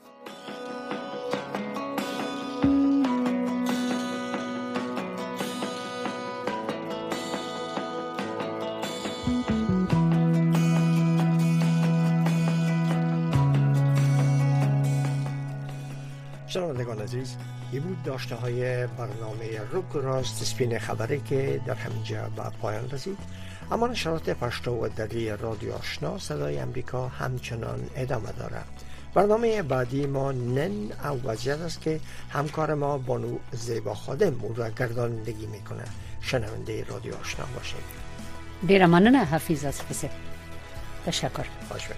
شنوندگان عزیز، این بود داشته های برنامه روک و راست سپین خبری که در همینجا به پایان رسید. اما نشرات پشتو و دری رادیو آشنا صدای امریکا همچنان ادامه دارد. برنامه بعدی ما نن او وضعیت است که همکار ما بانو زیبا خادم او را گردانندگی میکنه. شنونده رادیو آشنا باشید. ډیره مننه حفیظ از فسه. تشکر. خوش